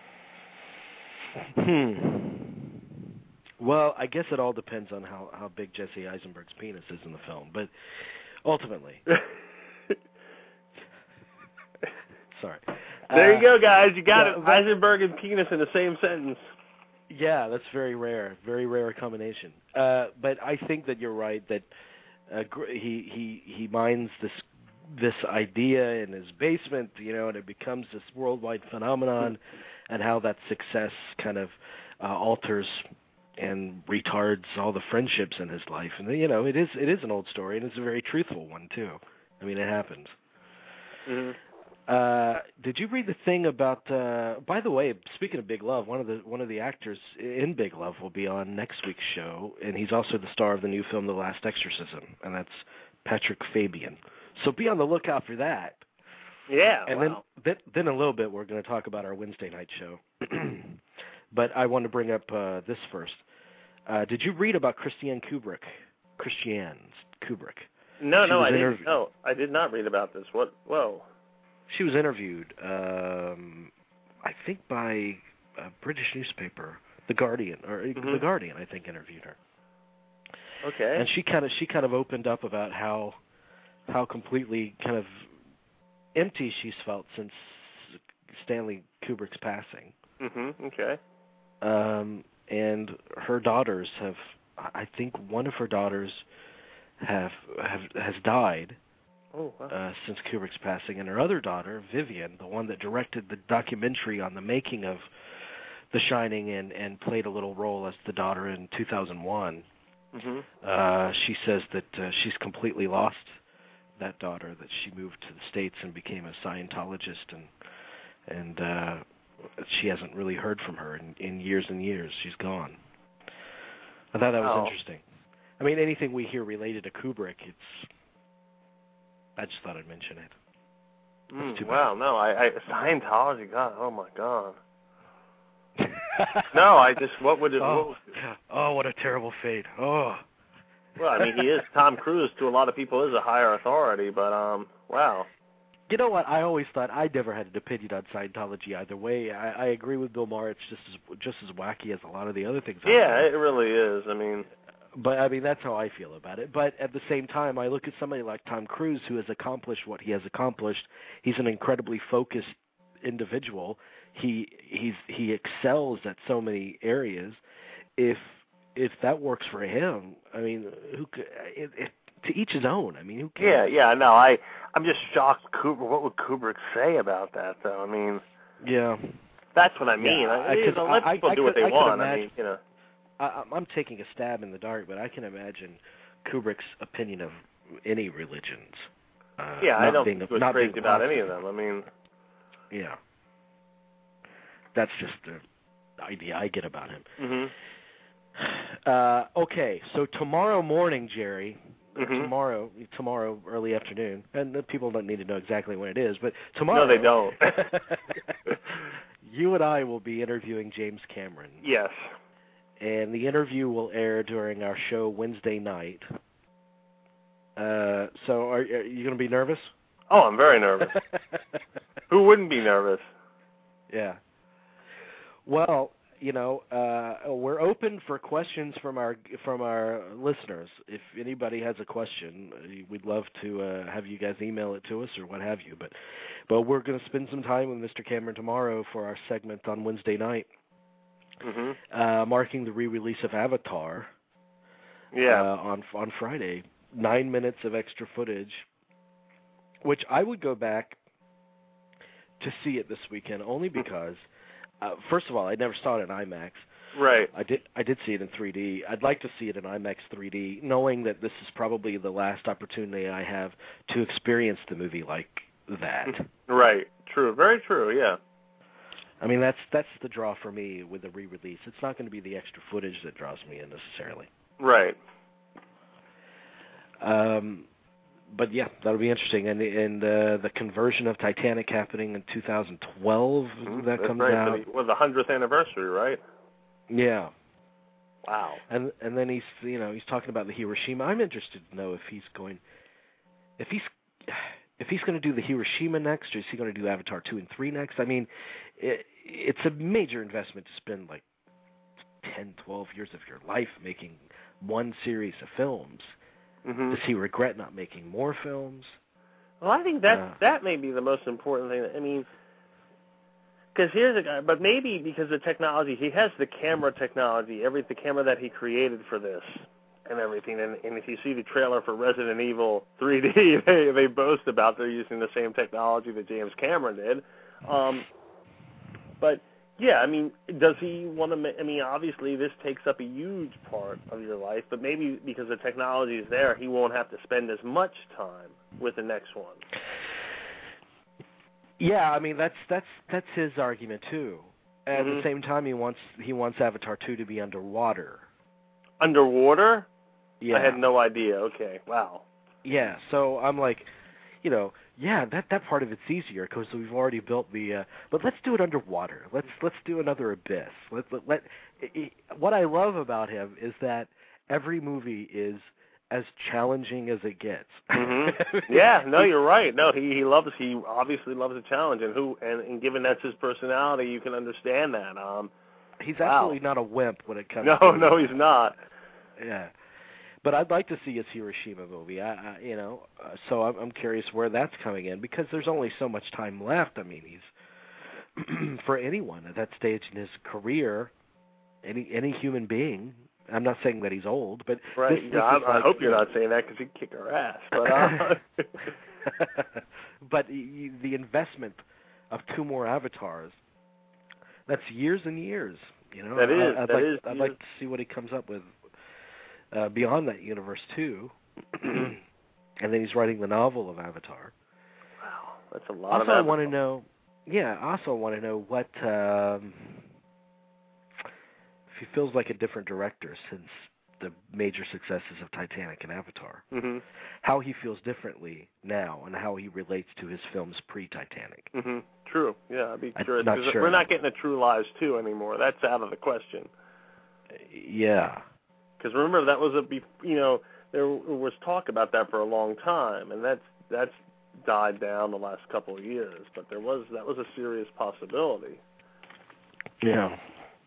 Hmm. Well, I guess it all depends on how, how big Jesse Eisenberg's penis is in the film. But ultimately... sorry. There you go, guys. You got uh, it. But, Eisenberg and penis in the same sentence. Yeah, that's very rare. Very rare combination. Uh, but I think that you're right that uh, he he he mines this this idea in his basement, you know, and it becomes this worldwide phenomenon, and how that success kind of uh, alters and retards all the friendships in his life. And you know, it is it is an old story, and it's a very truthful one too. I mean, it happens. Mm-hmm. Uh, did you read the thing about? Uh, by the way, speaking of Big Love, one of the one of the actors in Big Love will be on next week's show, and he's also the star of the new film The Last Exorcism, and that's Patrick Fabian. So be on the lookout for that. Yeah. And wow. then, then, then a little bit, we're going to talk about our Wednesday night show. But I want to bring up uh, this first. Uh, did you read about Christiane Kubrick? Christiane Kubrick. No, she no, I interv- didn't. No, I did not read about this. What? Whoa. She was interviewed, um, I think, by a British newspaper, The Guardian, or mm-hmm. The Guardian, I think, interviewed her. Okay. And she kind of she kind of opened up about how how completely kind of empty she's felt since Stanley Kubrick's passing. Mm-hmm. Okay. Um, and her daughters have, I think, one of her daughters have have has died. Oh, wow. Uh, since Kubrick's passing, and her other daughter, Vivian, the one that directed the documentary on the making of The Shining and, and played a little role as the daughter in two thousand one, mm-hmm. uh, she says that uh, she's completely lost that daughter, that she moved to the States and became a Scientologist, and and uh, she hasn't really heard from her in, in years and years. She's gone. I thought that was oh. interesting. I mean, anything we hear related to Kubrick, it's... I just thought I'd mention it. Mm, wow, no, I, I Scientology, God, oh my God. no, I just, what would it, oh, what, oh, what a terrible fate. Oh. Well, I mean, he is, Tom Cruise to a lot of people is a higher authority, but, um, wow. You know what, I always thought I never had an opinion on Scientology either way. I, I agree with Bill Maher, it's just as, just as wacky as a lot of the other things. Yeah, it really is, I mean... But, I mean, that's how I feel about it. But at the same time, I look at somebody like Tom Cruise who has accomplished what he has accomplished. He's an incredibly focused individual. He he's he excels at so many areas. If if that works for him, I mean, who it, it, to each his own. I mean, who cares? Yeah, yeah, no, I I'm just shocked. Kubrick, what would Kubrick say about that, though? I mean, yeah, that's what I mean. Yeah, I, I you could, know, let I, people I, do I what could, they I want. Imagine, I mean, you know. I, I'm taking a stab in the dark, but I can imagine Kubrick's opinion of any religions. Uh, yeah, I don't being, think he was not crazy about positive. any of them. I mean, yeah, that's just the idea I get about him. Mm-hmm. Uh, okay, so tomorrow morning, Jerry, mm-hmm. tomorrow, tomorrow early afternoon, and the people don't need to know exactly when it is, but tomorrow. No, they don't. You and I will be interviewing James Cameron. Yes. And the interview will air during our show Wednesday night. Uh, so are, are you going to be nervous? Oh, I'm very nervous. Who wouldn't be nervous? Yeah. Well, you know, uh, we're open for questions from our from our listeners. If anybody has a question, we'd love to uh, have you guys email it to us or what have you. But, but we're going to spend some time with Mister Cameron tomorrow for our segment on Wednesday night. Mm-hmm. Uh, marking the re-release of Avatar. Yeah. Uh, on on Friday, nine minutes of extra footage, which I would go back to see it this weekend only because, uh, first of all, I never saw it in IMAX. Right. I did I did see it in three D. I'd like to see it in IMAX three D, knowing that this is probably the last opportunity I have to experience the movie like that. Right. True. Very true. Yeah. I mean, that's that's the draw for me with the re-release. It's not going to be the extra footage that draws me in necessarily. Right. Um, but yeah, that'll be interesting. And and uh, the conversion of Titanic happening in two thousand twelve Mm-hmm. that That's comes right. out. It was the hundredth anniversary, right? Yeah. Wow. And and then he's you know he's talking about the Hiroshima. I'm interested to know if he's going, if he's if he's going to do the Hiroshima next, or is he going to do Avatar two and three next? I mean, it, it's a major investment to spend like ten, twelve years of your life making one series of films. Mm-hmm. Does he regret not making more films? Well, I think that Uh, that may be the most important thing. I mean, because here's a guy, but maybe because the technology, he has the camera technology, every the camera that he created for this and everything. And, and if you see the trailer for Resident Evil three D, they they boast about they're using the same technology that James Cameron did. Um, but yeah, I mean, does he want to? I mean, obviously this takes up a huge part of your life, but maybe because the technology is there, he won't have to spend as much time with the next one. Yeah, I mean that's that's that's his argument too. At mm-hmm. the same time, he wants he wants Avatar two to be underwater. Underwater? Yeah. I had no idea. Okay, wow. Yeah, so I'm like, you know, yeah, that that part of it's easier because we've already built the. Uh, but let's do it underwater. Let's let's do another Abyss. Let let. let it, it, what I love about him is that every movie is as challenging as it gets. Mm-hmm. Yeah, no, you're right. No, he he loves he obviously loves a challenge, and who and, and given that's his personality, you can understand that. Um, he's wow. absolutely not a wimp when it comes. No, to no, he's not. Yeah. But I'd like to see his Hiroshima movie. I, I you know, uh, so I'm, I'm curious where that's coming in because there's only so much time left. I mean, he's for anyone at that stage in his career, any any human being. I'm not saying that he's old, but right. This, yeah, this I, I like, hope you're not saying that because he'd kick our ass. But uh... but the investment of two more avatars, that's years and years. You know, that is. I, I'd that like, is. I'd years. like to see what he comes up with. Uh, beyond that universe too, and then he's writing the novel of Avatar. Wow, that's a lot also, of Avatar. I want to know. Yeah, I also want to know what um, if he feels like a different director since the major successes of Titanic and Avatar. Mm-hmm. How he feels differently now, and how he relates to his films pre-Titanic. Mm-hmm. True. Yeah, I'd be curious. I'm not sure. We're not getting a True Lies two anymore. That's out of the question. Yeah. Because remember, that was a, you know, there was talk about that for a long time, and that's that's died down the last couple of years. But there was that was a serious possibility. Yeah.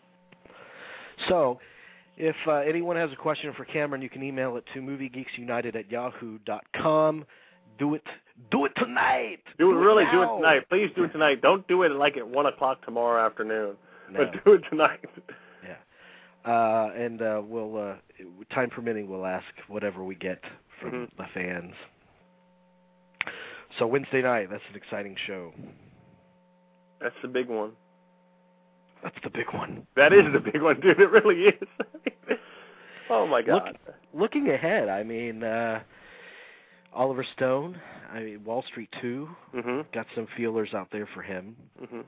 So, if uh, anyone has a question for Cameron, you can email it to moviegeeksunited at yahoo dot com. Do it, do it tonight. Do it do really, it do it tonight. Please do it tonight. Don't do it like at one o'clock tomorrow afternoon, no. but do it tonight. Yeah. Uh, and uh, we'll, uh, time permitting, we'll ask whatever we get from mm-hmm. the fans. So Wednesday night, that's an exciting show. That's the big one. That's the big one. That is the big one, dude. It really is. Oh, my God. Look, looking ahead, I mean, uh, Oliver Stone, I mean, Wall Street two, mm-hmm. got some feelers out there for him. Mm-hmm.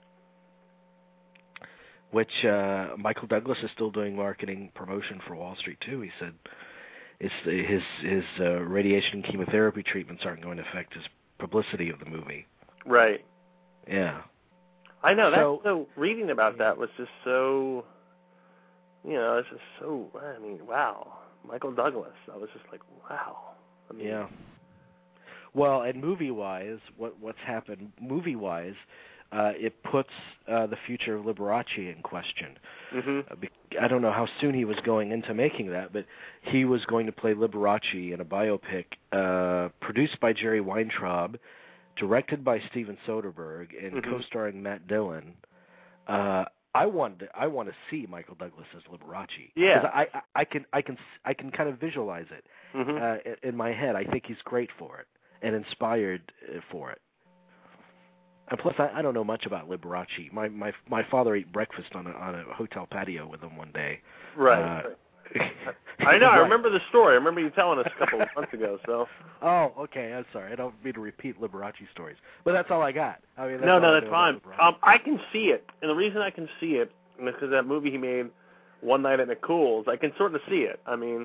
Which uh, Michael Douglas is still doing marketing promotion for Wall Street too. He said it's his his uh, radiation and chemotherapy treatments aren't going to affect his publicity of the movie. Right. Yeah. I know. So, that, so reading about that was just so, you know, it's just so. I mean, wow, Michael Douglas. I was just like, wow. I mean, yeah. Well, and movie wise, what what's happened movie wise. Uh, it puts uh, the future of Liberace in question. Mm-hmm. Uh, be- I don't know how soon he was going into making that, but he was going to play Liberace in a biopic uh, produced by Jerry Weintraub, directed by Steven Soderbergh, and mm-hmm. co-starring Matt Dillon. Uh, I want to, I want to see Michael Douglas as Liberace. Yeah, 'Cause I, I, I can I can I can kind of visualize it mm-hmm. uh, in my head. I think he's great for it and inspired for it. And plus, I, I don't know much about Liberace. My my my father ate breakfast on a on a hotel patio with him one day. Right. Uh, I know. right. I remember the story. I remember you telling us a couple of months ago. So. Oh, okay. I'm sorry. I don't mean to repeat Liberace stories, but that's all I got. I mean, that's no, no, all I that's know fine. about Um, I can see it, and the reason I can see it is because that movie he made, One Night at Nicole's. I can sort of see it. I mean,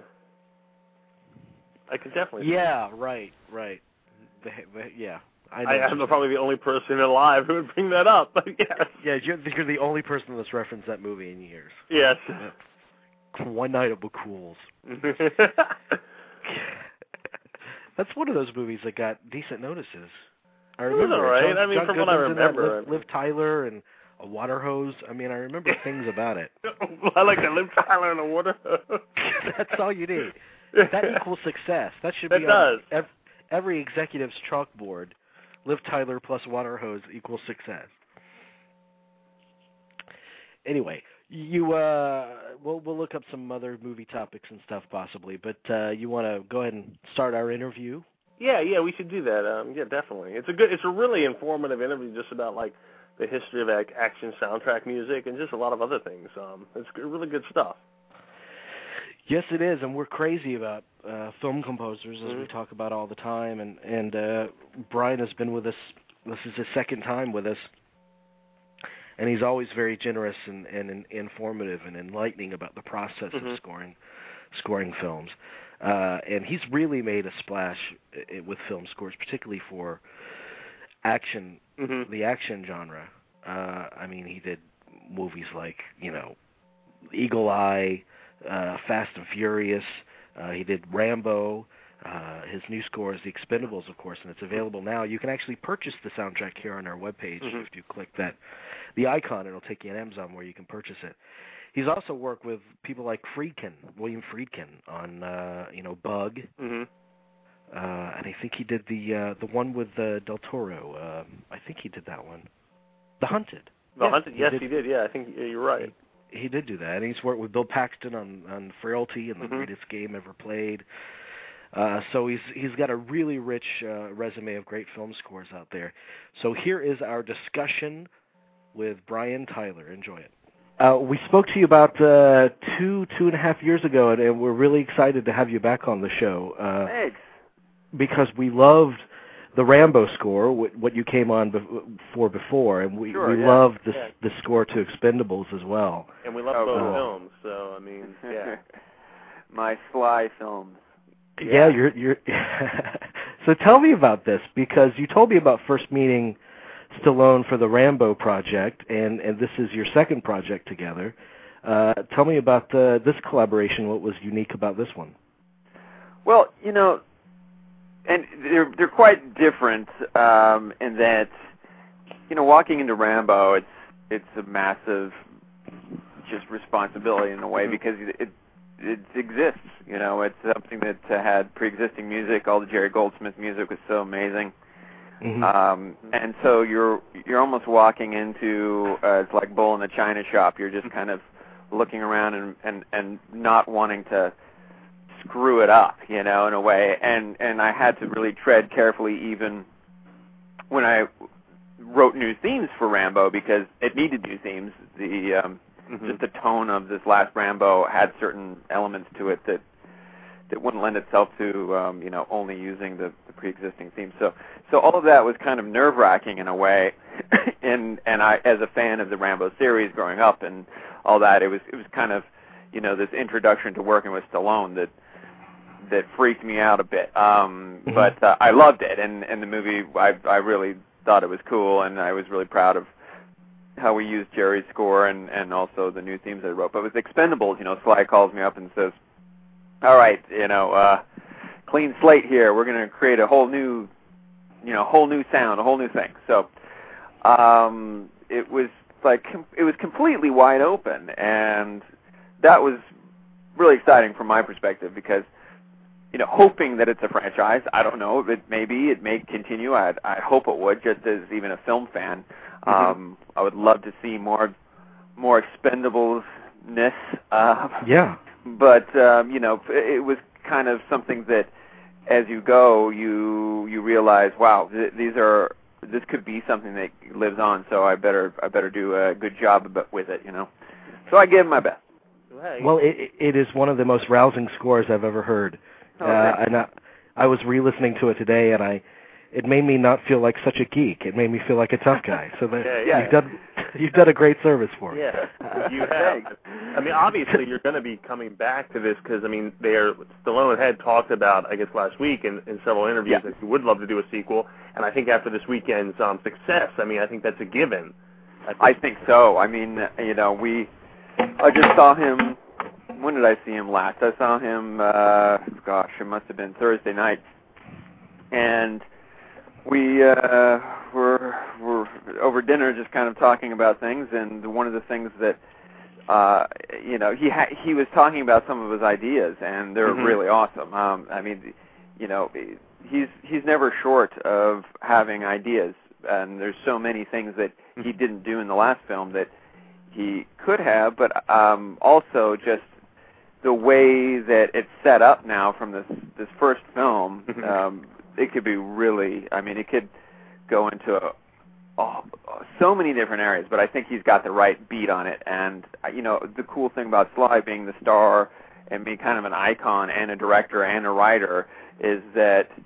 I can definitely. Yeah. See it. Right. Right. The, the, yeah. I, I am probably the only person alive who would bring that up, but yes. Yeah, you're, you're the only person that's referenced that movie in years. Yes. One Night at McCool's. That's one of those movies that got decent notices. I remember it was all right. John, I mean, John from what I Goodman's in that, remember. Liv, Liv Tyler and a water hose. I mean, I remember things about it. I like that Liv Tyler in a water hose. That's all you need. That equals success. That should it be does. on every, every executive's chalkboard. Liv Tyler plus water hose equals success. Anyway, you uh, we'll we'll look up some other movie topics and stuff possibly, but uh, you want to go ahead and start our interview? Yeah, yeah, we should do that. Um, yeah, definitely. It's a good, it's a really informative interview, just about like the history of like, action soundtrack music and just a lot of other things. Um, it's good, really good stuff. Yes, it is, and we're crazy about uh, film composers, as mm-hmm. we talk about all the time. And and uh, Brian has been with us This is his second time with us, and he's always very generous and, and, and informative and enlightening about the process mm-hmm. of scoring scoring films. Uh, and he's really made a splash with film scores, particularly for action, mm-hmm. the action genre. Uh, I mean, he did movies like, you know, Eagle Eye, uh, Fast and Furious. Uh, he did Rambo. Uh, his new score is The Expendables, of course, and it's available now. You can actually purchase the soundtrack here on our webpage mm-hmm. if you click that, the icon. It'll take you to Amazon where you can purchase it. He's also worked with people like Friedkin, William Friedkin, on uh, you know Bug, mm-hmm. uh, and I think he did the uh, the one with uh, Del Toro. Um, I think he did that one, The Hunted. The yeah, Hunted, yes, he did. he did. Yeah, I think you're right. He, he did do that, and he's worked with Bill Paxton on on Frailty and The mm-hmm. Greatest Game Ever Played. Uh, so he's he's got a really rich uh, resume of great film scores out there. So here is our discussion with Brian Tyler. Enjoy it. Uh, we spoke to you about uh, two, two and a half years ago, and, and we're really excited to have you back on the show. Uh, Thanks. Because we loved the Rambo score, what you came on be- for before, and we, sure, we yeah. loved the, yeah. the score to Expendables as well. And we love oh, both cool. films, so, I mean, yeah. My Sly films. Yeah, yeah you're... you're So tell me about this, because you told me about first meeting Stallone for the Rambo project, and, and this is your second project together. Uh, tell me about the, this collaboration. What was unique about this one? Well, you know, and they're they're quite different um, in that, you know, walking into Rambo, it's it's a massive just responsibility in a way because it it exists. You know, it's something that uh, had pre-existing music. All the Jerry Goldsmith music was so amazing. Mm-hmm. Um, and so you're you're almost walking into uh, it's like bull in the china shop. You're just kind of looking around and, and, and not wanting to screw it up, you know, in a way. And and I had to really tread carefully even when I wrote new themes for Rambo because it needed new themes. The um, mm-hmm. just the tone of this last Rambo had certain elements to it that. It wouldn't lend itself to, um, you know, only using the, the pre-existing theme. So, so all of that was kind of nerve-wracking in a way. and and I, as a fan of the Rambo series growing up and all that, it was it was kind of, you know, this introduction to working with Stallone that that freaked me out a bit. Um, mm-hmm. But uh, I loved it, and and the movie, I I really thought it was cool, and I was really proud of how we used Jerry's score and and also the new themes I wrote. But with Expendables, you know, Sly calls me up and says, all right, you know, uh, clean slate here. We're going to create a whole new, you know, whole new sound, a whole new thing. So um, it was like it was completely wide open, and that was really exciting from my perspective because, you know, hoping that it's a franchise. I don't know. It maybe it may continue. I I hope it would. Just as even a film fan, mm-hmm. um, I would love to see more more Expendables-ness. Uh, yeah. But, um, you know, it was kind of something that as you go, you you realize, wow, th- these are this could be something that lives on, so I better I better do a good job with it, you know. So I gave my best. Well, it, it is one of the most rousing scores I've ever heard. Okay. Uh, and I, I was re-listening to it today, and I it made me not feel like such a geek. It made me feel like a tough guy. So that, yeah, yeah. you've done you've done a great service for me. Yeah, you have. I mean, obviously, you're going to be coming back to this because, I mean, they're, Stallone had talked about, I guess, last week in, in several interviews yeah. that he would love to do a sequel. And I think after this weekend's um, success, I mean, I think that's a given. I think, I think so. I mean, you know, we, I just saw him, when did I see him last? I saw him, uh, gosh, it must have been Thursday night. And we uh, were, were over dinner just kind of talking about things, and one of the things that, uh, you know, he ha- he was talking about some of his ideas, and they're mm-hmm. really awesome. Um, I mean, you know, he's he's never short of having ideas, and there's so many things that he didn't do in the last film that he could have, but um, also just the way that it's set up now from this this first film, mm-hmm. um, it could be really, I mean, it could go into a, oh, so many different areas, but I think he's got the right beat on it. And, you know, the cool thing about Sly being the star and being kind of an icon and a director and a writer is that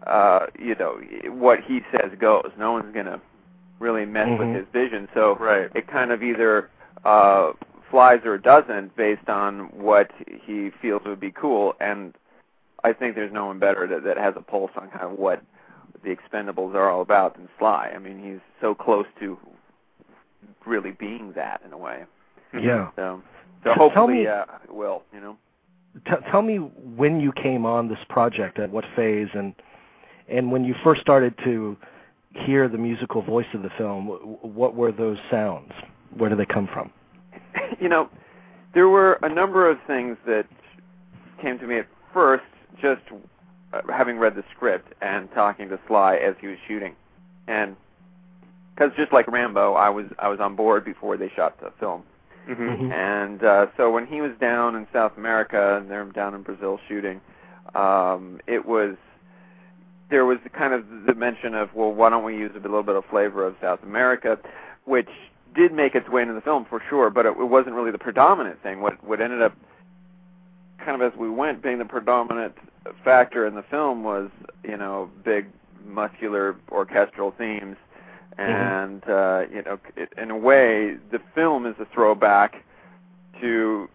uh, you know, what he says goes. No one's going to really mess mm-hmm. with his vision. So right. it kind of either uh, flies or doesn't based on what he feels would be cool. And I think there's no one better that, that has a pulse on kind of what the Expendables are all about than Sly. I mean, he's so close to really being that in a way. Yeah. So, so hopefully me, uh, it will, you know. T- tell me when you came on this project, at what phase, and and when you first started to hear the musical voice of the film, what were those sounds? Where did they come from? You know, there were a number of things that came to me at first, just uh, having read the script and talking to Sly as he was shooting. And because just like Rambo, I was I was on board before they shot the film. Mm-hmm. Mm-hmm. And uh, so when he was down in South America and they're down in Brazil shooting, um, it was there was kind of the mention of, well, why don't we use a little bit of flavor of South America, which did make its way into the film for sure, but it, it wasn't really the predominant thing. What what ended up kind of as we went being the predominant factor in the film was, you know, big muscular orchestral themes. And, uh, you know, it, in a way, the film is a throwback to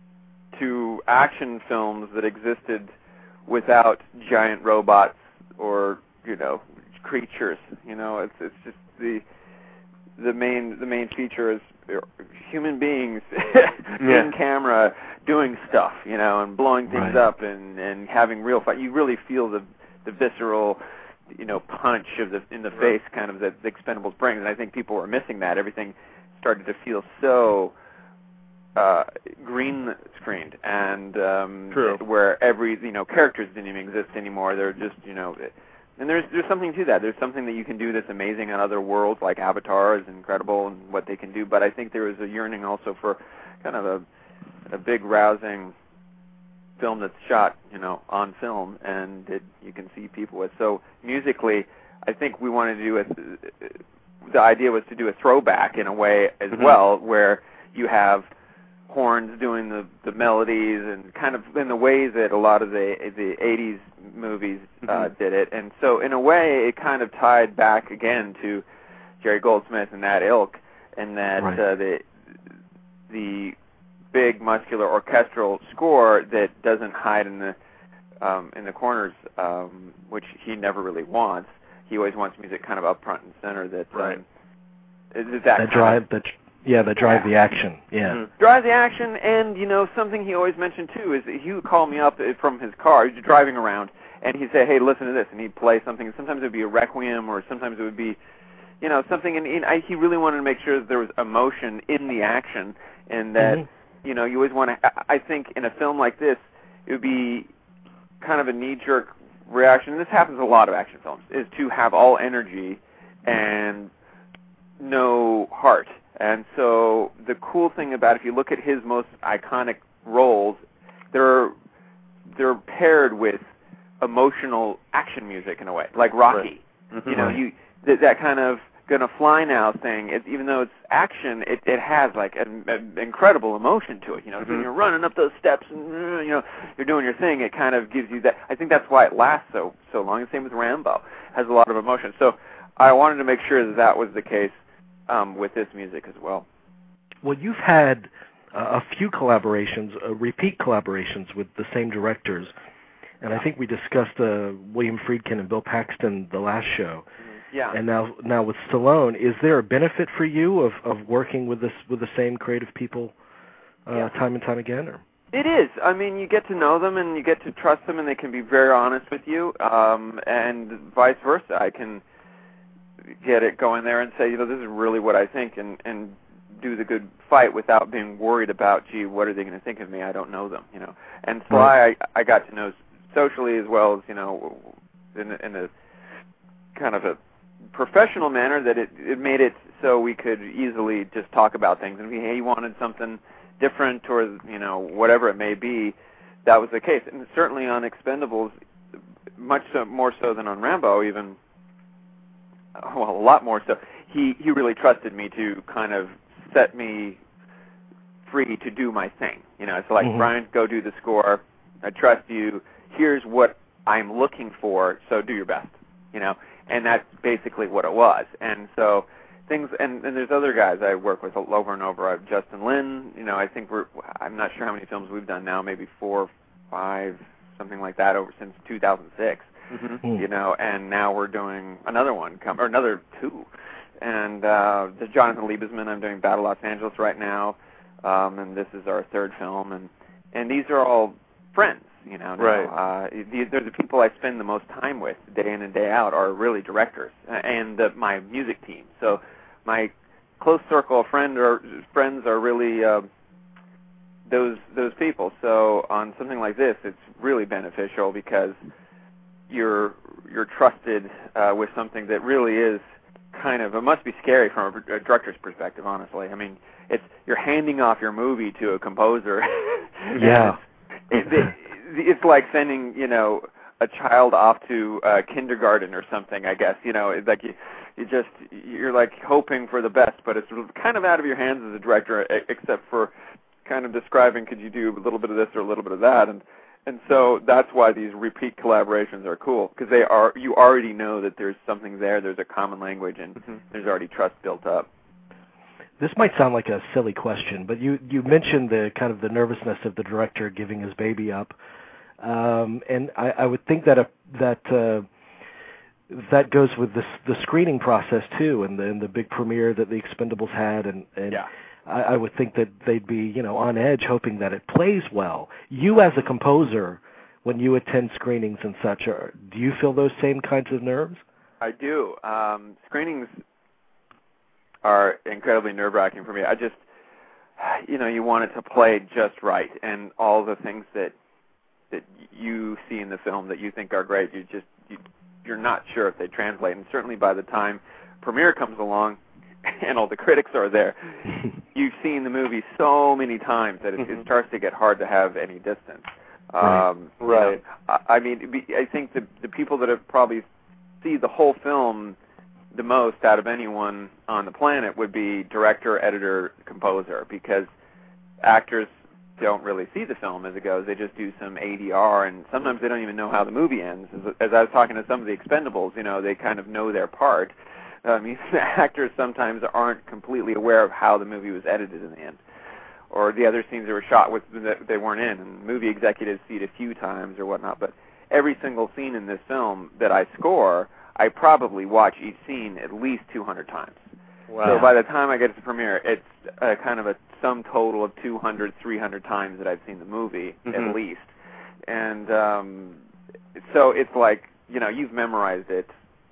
to action films that existed without giant robots or, you know, creatures. You know, it's it's just the the main the main feature is human beings yeah. in camera doing stuff, you know, and blowing things right. up and, and having real fight. You really feel the the visceral, you know, punch of the in the face kind of that the Expendables brings, and I think people were missing that. Everything started to feel so uh, green screened, and um, True. where every you know characters didn't even exist anymore. They're just you know, and there's there's something to that. There's something that you can do that's amazing on other worlds, like Avatar is incredible and what they can do. But I think there was a yearning also for kind of a a big rousing film that's shot, you know, on film, and it, you can see people with. So musically, I think we wanted to do a. The idea was to do a throwback in a way as mm-hmm. well, where you have horns doing the, the melodies and kind of in the ways that a lot of the the eighties movies uh, mm-hmm. did it. And so in a way, it kind of tied back again to Jerry Goldsmith and that ilk, and that right. uh, the the big muscular orchestral score that doesn't hide in the um, in the corners, um, which he never really wants. He always wants music kind of up front and center. That right. um, is, is that, that drive that yeah that drive yeah. the action yeah mm-hmm. drive the action. And you know something he always mentioned too is that he would call me up from his car. He's driving around and he'd say, "Hey, listen to this," and he'd play something. And sometimes it would be a requiem, or sometimes it would be, you know, something. And, and I, he really wanted to make sure that there was emotion in the action, and that. Mm-hmm. You know, you always want to, I think in a film like this, it would be kind of a knee-jerk reaction, and this happens in a lot of action films, is to have all energy and no heart. And so the cool thing about, if you look at his most iconic roles, they're, they're paired with emotional action music in a way, like Rocky. Right. Mm-hmm. You know, you that, that kind of Gonna Fly Now thing, it, even though it's action, it, it has like an incredible emotion to it. You know, mm-hmm. when you're running up those steps and you know you're doing your thing, it kind of gives you that. I think that's why it lasts so so long. The same with Rambo, it has a lot of emotion. So I wanted to make sure that that was the case um, with this music as well. Well, you've had uh, a few collaborations, uh, repeat collaborations with the same directors, and I think we discussed uh, William Friedkin and Bill Paxton the last show. Yeah. And now, now with Stallone, is there a benefit for you of, of working with this with the same creative people uh, yeah. time and time again? Or it is. I mean, you get to know them and you get to trust them, and they can be very honest with you. Um, and vice versa, I can get it going there and say, you know, this is really what I think, and and do the good fight without being worried about, gee, what are they going to think of me? I don't know them, you know. And Sly, right. I, I got to know socially as well as, you know, in, in a kind of a professional manner, that it, it made it so we could easily just talk about things. And if he wanted something different, or you know whatever it may be, that was the case. And certainly on Expendables, much so, more so than on Rambo, even well, a lot more so. He he really trusted me to kind of set me free to do my thing. You know, it's like, mm-hmm. Brian, go do the score. I trust you. Here's what I'm looking for, so do your best, you know, and that's basically what it was. And so things, and, and there's other guys I work with over and over. I have Justin Lin, you know, I think we're, I'm not sure how many films we've done now, maybe four, five, something like that over since two thousand six, mm-hmm. you know, and now we're doing another one, come, or another two. And uh, there's Jonathan Liebesman. I'm doing Battle Los Angeles right now, um, and this is our third film. And, and these are all friends, you know. Now. Right. Uh, these, they're the people I spend the most time with, day in and day out, are really directors uh, and uh, my music team. So my close circle of friend or friends are really uh, those those people. So on something like this, it's really beneficial because you're you're trusted uh, with something that really is kind of, it must be scary from a, a director's perspective, honestly. I mean, it's you're handing off your movie to a composer. Yeah. It's, it, it, it's like sending, you know, a child off to uh, kindergarten or something, I guess. You know, it's like you, you just, you're like hoping for the best, but it's kind of out of your hands as a director, except for kind of describing, could you do a little bit of this or a little bit of that, and and so that's why these repeat collaborations are cool, because they are, you already know that there's something there, there's a common language, and mm-hmm. there's already trust built up. This might sound like a silly question, but you, you mentioned the kind of the nervousness of the director giving his baby up, um, and I, I would think that a, that uh, that goes with the the screening process too, and the, and the big premiere that the Expendables had, and, and yeah. I, I would think that they'd be, you know, on edge, hoping that it plays well. You, as a composer, when you attend screenings and such, are, do you feel those same kinds of nerves? I do. Um, screenings are incredibly nerve-wracking for me. I just, you know, you want it to play just right, and all the things that that you see in the film that you think are great, you just you, you're not sure if they translate. And certainly by the time premiere comes along, and all the critics are there, you've seen the movie so many times that it, mm-hmm. it starts to get hard to have any distance. Right. Um, right. You know, I, I mean, I think the the people that have probably see the whole film the most out of anyone on the planet would be director, editor, composer, because actors don't really see the film as it goes. They just do some A D R, and sometimes they don't even know how the movie ends. As, as I was talking to some of the Expendables, you know, they kind of know their part. I mean, the actors sometimes aren't completely aware of how the movie was edited in the end, or the other scenes that were shot with that they weren't in, and movie executives see it a few times or whatnot. But every single scene in this film that I score, I probably watch each scene at least two hundred times. Wow. So by the time I get to the premiere, it's a kind of a sum total of two hundred, three hundred times that I've seen the movie, mm-hmm. at least. And um, so it's like, you know, you've memorized it.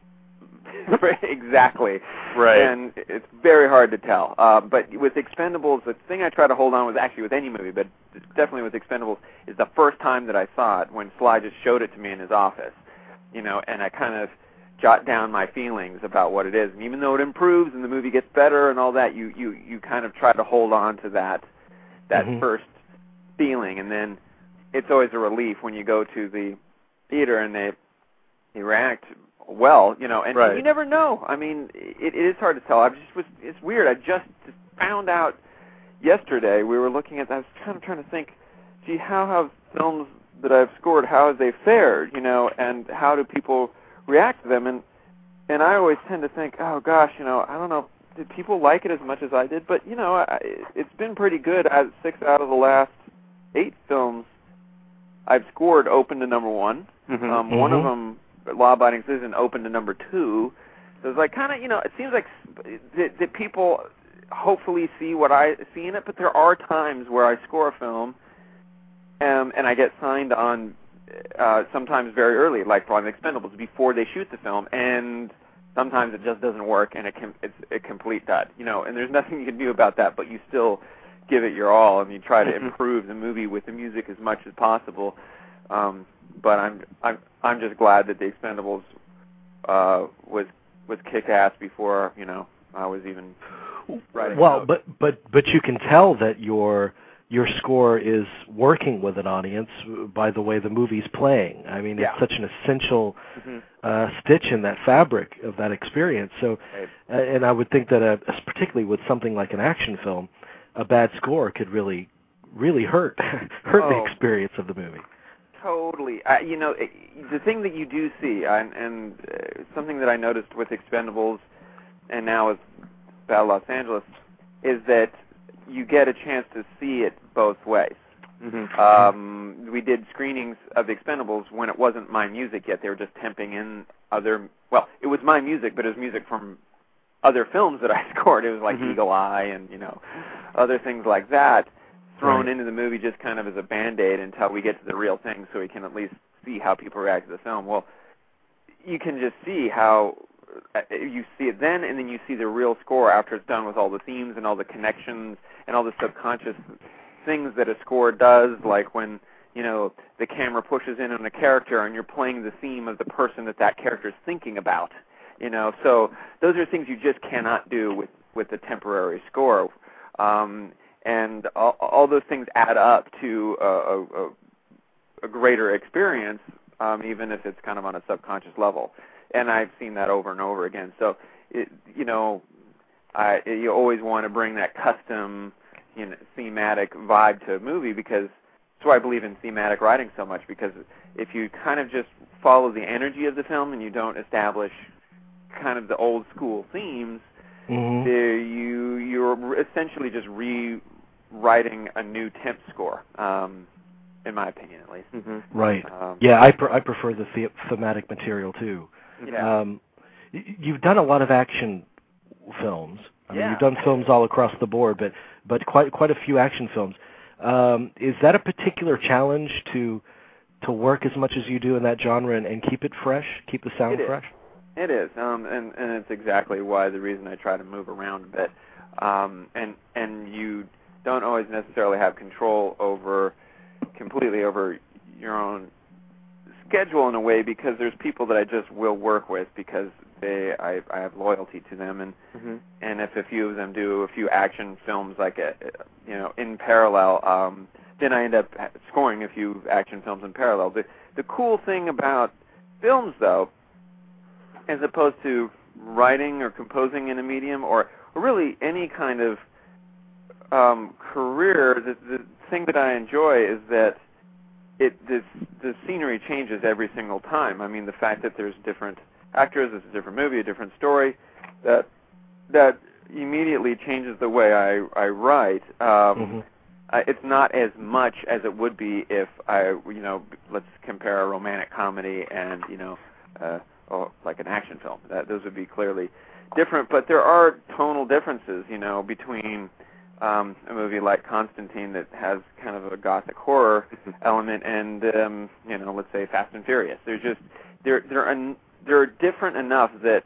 Exactly. Right. And it's very hard to tell. Uh, but with Expendables, the thing I try to hold on with, actually with any movie, but definitely with Expendables, is the first time that I saw it when Sly just showed it to me in his office. You know, and I kind of jot down my feelings about what it is. And even though it improves and the movie gets better and all that, you, you, you kind of try to hold on to that that mm-hmm. first feeling. And then it's always a relief when you go to the theater and they, they react well, you know, and right. you never know. I mean, it, it is hard to tell. I just was, it's weird. I just found out yesterday. We were looking at, I was kind of trying to think, gee, how have films that I've scored, how have they fared, you know, and how do people react to them? And and I always tend to think, oh gosh, you know, I don't know, did people like it as much as I did? But you know, I, it's been pretty good. I, six out of the last eight films I've scored open to number one. Mm-hmm. Um, mm-hmm. One of them, Law Abiding Citizen, open to number two. So it's like kind of, you know, it seems like that, that people hopefully see what I see in it, but there are times where I score a film um, and I get signed on uh, sometimes very early, like on the Expendables, before they shoot the film, and sometimes it just doesn't work and it can, it's a complete dud, you know, and there's nothing you can do about that, but you still give it your all and you try to improve the movie with the music as much as possible. Um, but I'm I'm I'm just glad that the Expendables uh, was was kick-ass before, you know, I was even writing. Well, but but but you can tell that your your score is working with an audience by the way the movie's playing. I mean, yeah. it's such an essential mm-hmm. uh, stitch in that fabric of that experience. So, right. uh, and I would think that, a, particularly with something like an action film, a bad score could really, really hurt hurt oh. the experience of the movie. Totally. Uh, you know, it, the thing that you do see, and, and uh, something that I noticed with Expendables and now with Battle Los Angeles, is that you get a chance to see it both ways. Mm-hmm. Um, we did screenings of the Expendables when it wasn't my music yet. They were just temping in other, well, it was my music, but it was music from other films that I scored. It was like mm-hmm. Eagle Eye and, you know, other things like that thrown right. into the movie just kind of as a Band-Aid until we get to the real thing so we can at least see how people react to the film. Well, you can just see how uh, you see it then, and then you see the real score after it's done with all the themes and all the connections and all the subconscious things that a score does, like when, you know, the camera pushes in on a character and you're playing the theme of the person that that character is thinking about. You know, so those are things you just cannot do with, with a temporary score. Um, and all, all those things add up to a, a, a greater experience, um, even if it's kind of on a subconscious level. And I've seen that over and over again. So, it, you know, I, you always want to bring that custom, you know, thematic vibe to a movie, because that's why I believe in thematic writing so much, because if you kind of just follow the energy of the film and you don't establish kind of the old school themes, mm-hmm. there you you're essentially just rewriting a new temp score, um, in my opinion, at least. Mm-hmm. Right. Um, yeah, I pr- I prefer the, the thematic material too. Yeah. Um, y- you've done a lot of action films. I mean, yeah. you've done films all across the board, but but quite quite a few action films. Um, is that a particular challenge to to work as much as you do in that genre and, and keep it fresh, keep the sound it fresh? Is. It is, um, and, and it's exactly why the reason I try to move around a bit. Um, and and you don't always necessarily have control over completely over your own schedule in a way, because there's people that I just will work with because they I, I have loyalty to them, and mm-hmm. and if a few of them do a few action films like a, you know in parallel, um, then I end up scoring a few action films in parallel. The the cool thing about films, though, as opposed to writing or composing in a medium, or, or really any kind of um, career, the, the thing that I enjoy is that it this, the scenery changes every single time. I mean, the fact that there's different actors, it's a different movie, a different story, that that immediately changes the way I, I write. Um, mm-hmm. uh, it's not as much as it would be if I, you know, let's compare a romantic comedy and, you know, uh, or like an action film. That, those would be clearly different, but there are tonal differences, you know, between um, a movie like Constantine that has kind of a gothic horror element and, um, you know, let's say Fast and Furious. They're just, they're, they're, un, they're different enough that,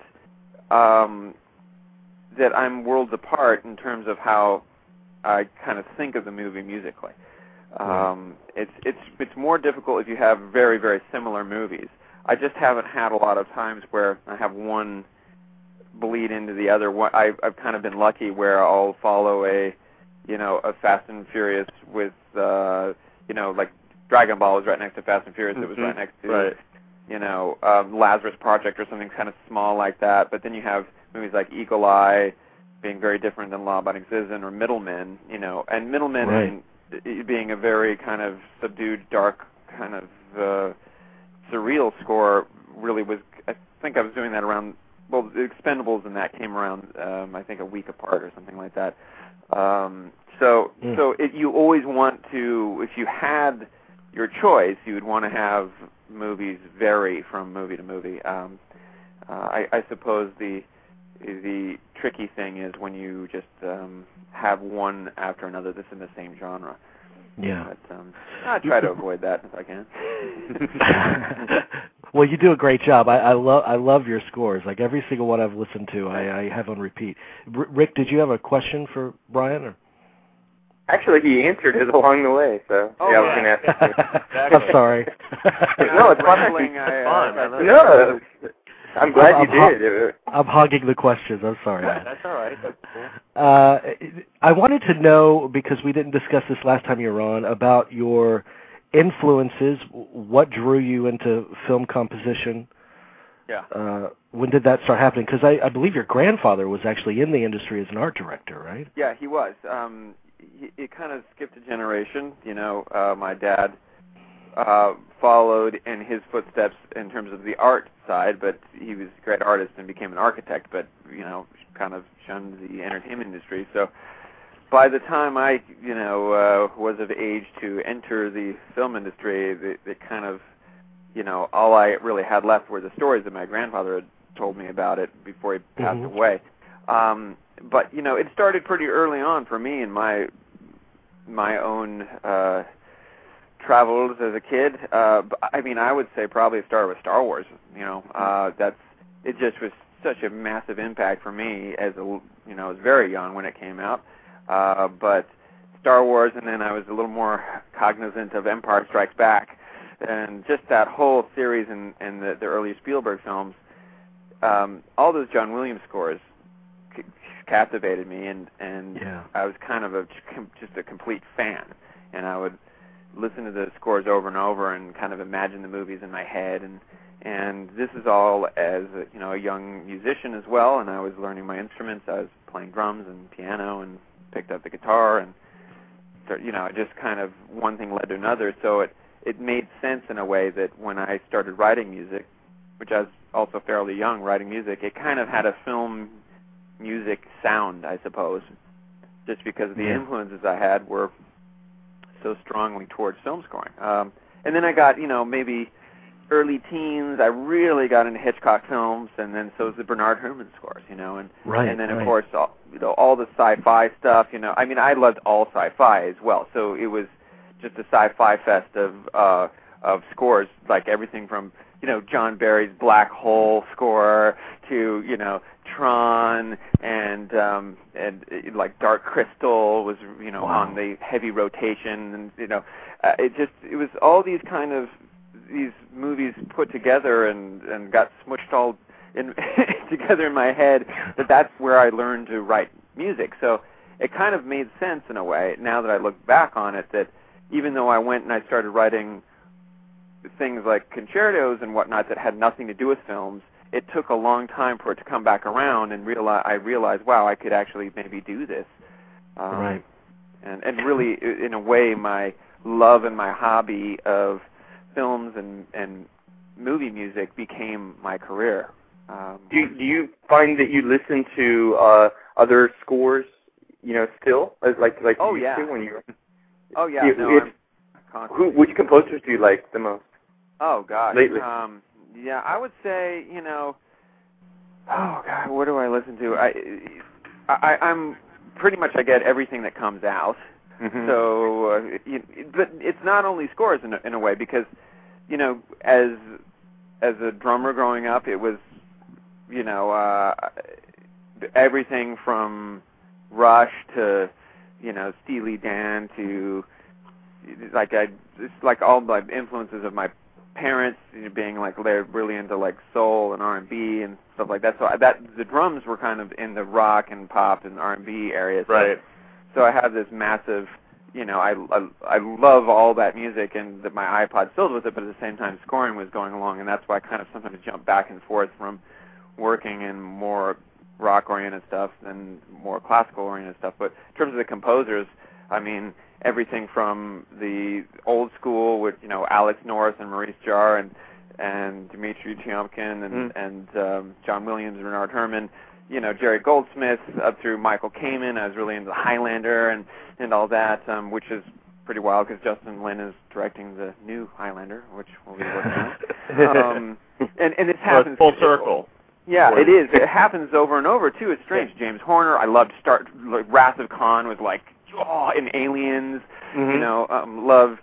um, that I'm worlds apart in terms of how I kind of think of the movie musically. Um, it's, it's, it's more difficult if you have very, very similar movies. I just haven't had a lot of times where I have one bleed into the other. I've, I've kind of been lucky where I'll follow a, you know, a Fast and Furious with, uh, you know, like Dragon Ball was right next to Fast and Furious. Mm-hmm. It was right next to, right. you know, um, Lazarus Project or something kind of small like that. But then you have movies like Eagle Eye being very different than Law Abiding Citizen, or Middlemen, you know, and Middlemen right. and, being a very kind of subdued, dark kind of uh, surreal score really was, I think I was doing that around, well, the Expendables and that came around, um, I think, a week apart or something like that. Um, so mm. so it, you always want to, if you had your choice, you would want to have movies vary from movie to movie. Um, uh, I, I suppose the the tricky thing is when you just um, have one after another that's in the same genre. Yeah. But um, I try to avoid that if I can. Well, you do a great job. I, I love I love your scores. Like every single one I've listened to, I, I have on repeat. R- Rick, did you have a question for Brian? Or? Actually, he answered it along the way, so oh, yeah, I was yeah. going to ask you. Exactly. I'm sorry. No, it's fine. I, fun. uh, No, I'm glad I'm, you I'm did. Ho- I'm hogging the questions. I'm sorry. Man. That's all right. That's cool. Uh, I wanted to know, because we didn't discuss this last time you were on, about your influences. What drew you into film composition? Yeah. Uh, when did that start happening? Because I, I believe your grandfather was actually in the industry as an art director, right? Yeah, he was. Um, he, it kind of skipped a generation. You know, uh, my dad uh, followed in his footsteps in terms of the art side, but he was a great artist and became an architect, but, you know, kind of shunned the entertainment industry. So by the time I, you know, uh, was of age to enter the film industry, the, the kind of, you know, all I really had left were the stories that my grandfather had told me about it before he passed Mm-hmm. away. Um, but, you know, it started pretty early on for me in my my own uh, travels as a kid. Uh, I mean, I would say probably it started with Star Wars. You know, uh, that's it. Just was such a massive impact for me as a you know, I was very young when it came out. Uh, but Star Wars, and then I was a little more cognizant of Empire Strikes Back, and just that whole series and and the, the early Spielberg films. Um, all those John Williams scores c- captivated me, and and yeah. I was kind of a just a complete fan, and I would listen to the scores over and over and kind of imagine the movies in my head, and and this is all as a, you know, a young musician as well, and I was learning my instruments. I was playing drums and piano and picked up the guitar, and you know, just kind of one thing led to another. So it it made sense in a way that when I started writing music, which I was also fairly young writing music, it kind of had a film music sound, I suppose, just because the yeah. influences I had were so strongly towards film scoring. Um, and then I got, you know, maybe early teens, I really got into Hitchcock films, and then so was the Bernard Herrmann scores, you know, and right, and then of right. course all, you know, all the sci-fi stuff, you know. I mean, I loved all sci-fi as well, so it was just a sci-fi fest of uh, of scores, like everything from, you know, John Barry's Black Hole score to, you know, Tron, and um, and uh, like Dark Crystal was, you know, wow. on the heavy rotation, and you know, uh, it just it was all these kind of these movies put together and and got smushed all in together in my head. That that's where I learned to write music. So it kind of made sense in a way now that I look back on it, that even though I went and I started writing things like concertos and whatnot that had nothing to do with films, it took a long time for it to come back around, and realize, I realized, wow, I could actually maybe do this. Um, right. And, and really, in a way, my love and my hobby of films and, and movie music became my career. Um, do, you, do you find that you listen to uh, other scores, you know, still? Like, like oh, you yeah. used to when you were... Oh, yeah. You, no, if, I'm constantly... who, which composers do you like the most? Oh, gosh. Lately. Um, yeah, I would say, you know, oh, God, what do I listen to? I, I, I'm pretty much, I get everything that comes out. Mm-hmm. So, uh, you, but it's not only scores in a, in a way, because, you know, as as a drummer growing up, it was, you know, uh, everything from Rush to, you know, Steely Dan to, like, I, it's like all the influences of my parents, you know, being like they're really into like soul and R and B and stuff like that. So I, that the drums were kind of in the rock and pop and R and B areas. So, right. So I have this massive, you know, I, I, I love all that music, and that my iPod's filled with it, but at the same time scoring was going along, and that's why I kind of sometimes jump back and forth from working in more rock-oriented stuff than more classical-oriented stuff. But in terms of the composers, I mean, everything from the old school with, you know, Alex North and Maurice Jarre and and Dmitri Tiomkin and, mm. and um, John Williams, Bernard Herrmann, you know, Jerry Goldsmith, up through Michael Kamen. I was really into Highlander and, and all that, um, which is pretty wild because Justin Lin is directing the new Highlander, which we'll be working on. um, and, and it happens... Full circle. Yeah, it is. It happens over and over, too. It's strange. Yeah. James Horner, I loved Star, like, Wrath of Khan was like, oh, and Aliens, mm-hmm. you know, um, love,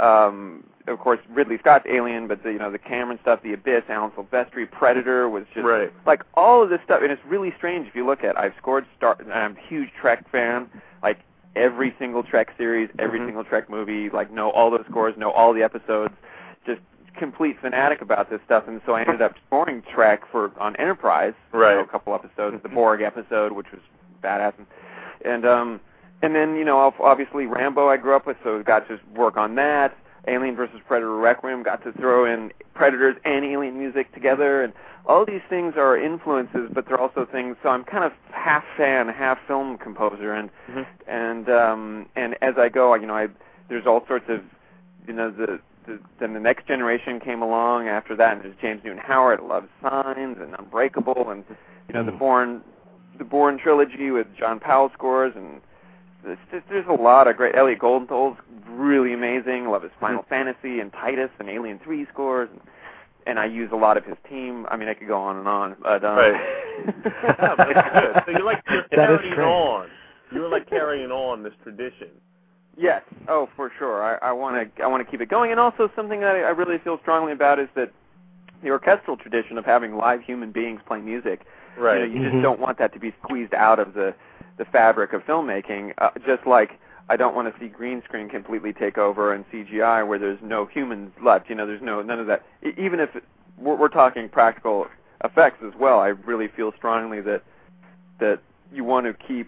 um, of course, Ridley Scott's Alien, but, the, you know, the Cameron stuff, The Abyss, Alan Silvestri, Predator was just, right. like, all of this stuff, and it's really strange if you look at it. I've scored, Star, and I'm a huge Trek fan, like, every single Trek series, every mm-hmm. single Trek movie, like, know all those scores, know all the episodes, just complete fanatic about this stuff, and so I ended up scoring Trek for on Enterprise, right. you know, a couple episodes, the Borg episode, which was badass, and, and um, and then, you know, obviously Rambo I grew up with, so got to work on that. Alien versus Predator Requiem, got to throw in Predators and Alien music together, and all these things are influences, but they're also things. So I'm kind of half fan, half film composer, and mm-hmm. and um, and as I go, you know, I there's all sorts of, you know, the the, then the next generation came along after that, and there's James Newton Howard, loves Signs and Unbreakable, and you know mm. the Bourne, the Bourne trilogy with John Powell scores, and there's, there's a lot of great. Elliot Goldenthal's really amazing. Love his Final mm. Fantasy and Titus and Alien three scores, and, and I use a lot of his team. I mean, I could go on and on, but um, right. Yeah, but it's good. So you like you're carrying on. You're like carrying on this tradition. Yes. Oh, for sure. I, I want to. I want to keep it going, and also something that I, I really feel strongly about is that the orchestral tradition of having live human beings play music. Right. You know, you mm-hmm. just don't want that to be squeezed out of the the fabric of filmmaking. Uh, just like I don't want to see green screen completely take over and C G I where there's no humans left. You know, there's no none of that. E- even if it, we're, we're talking practical effects as well, I really feel strongly that that you want to keep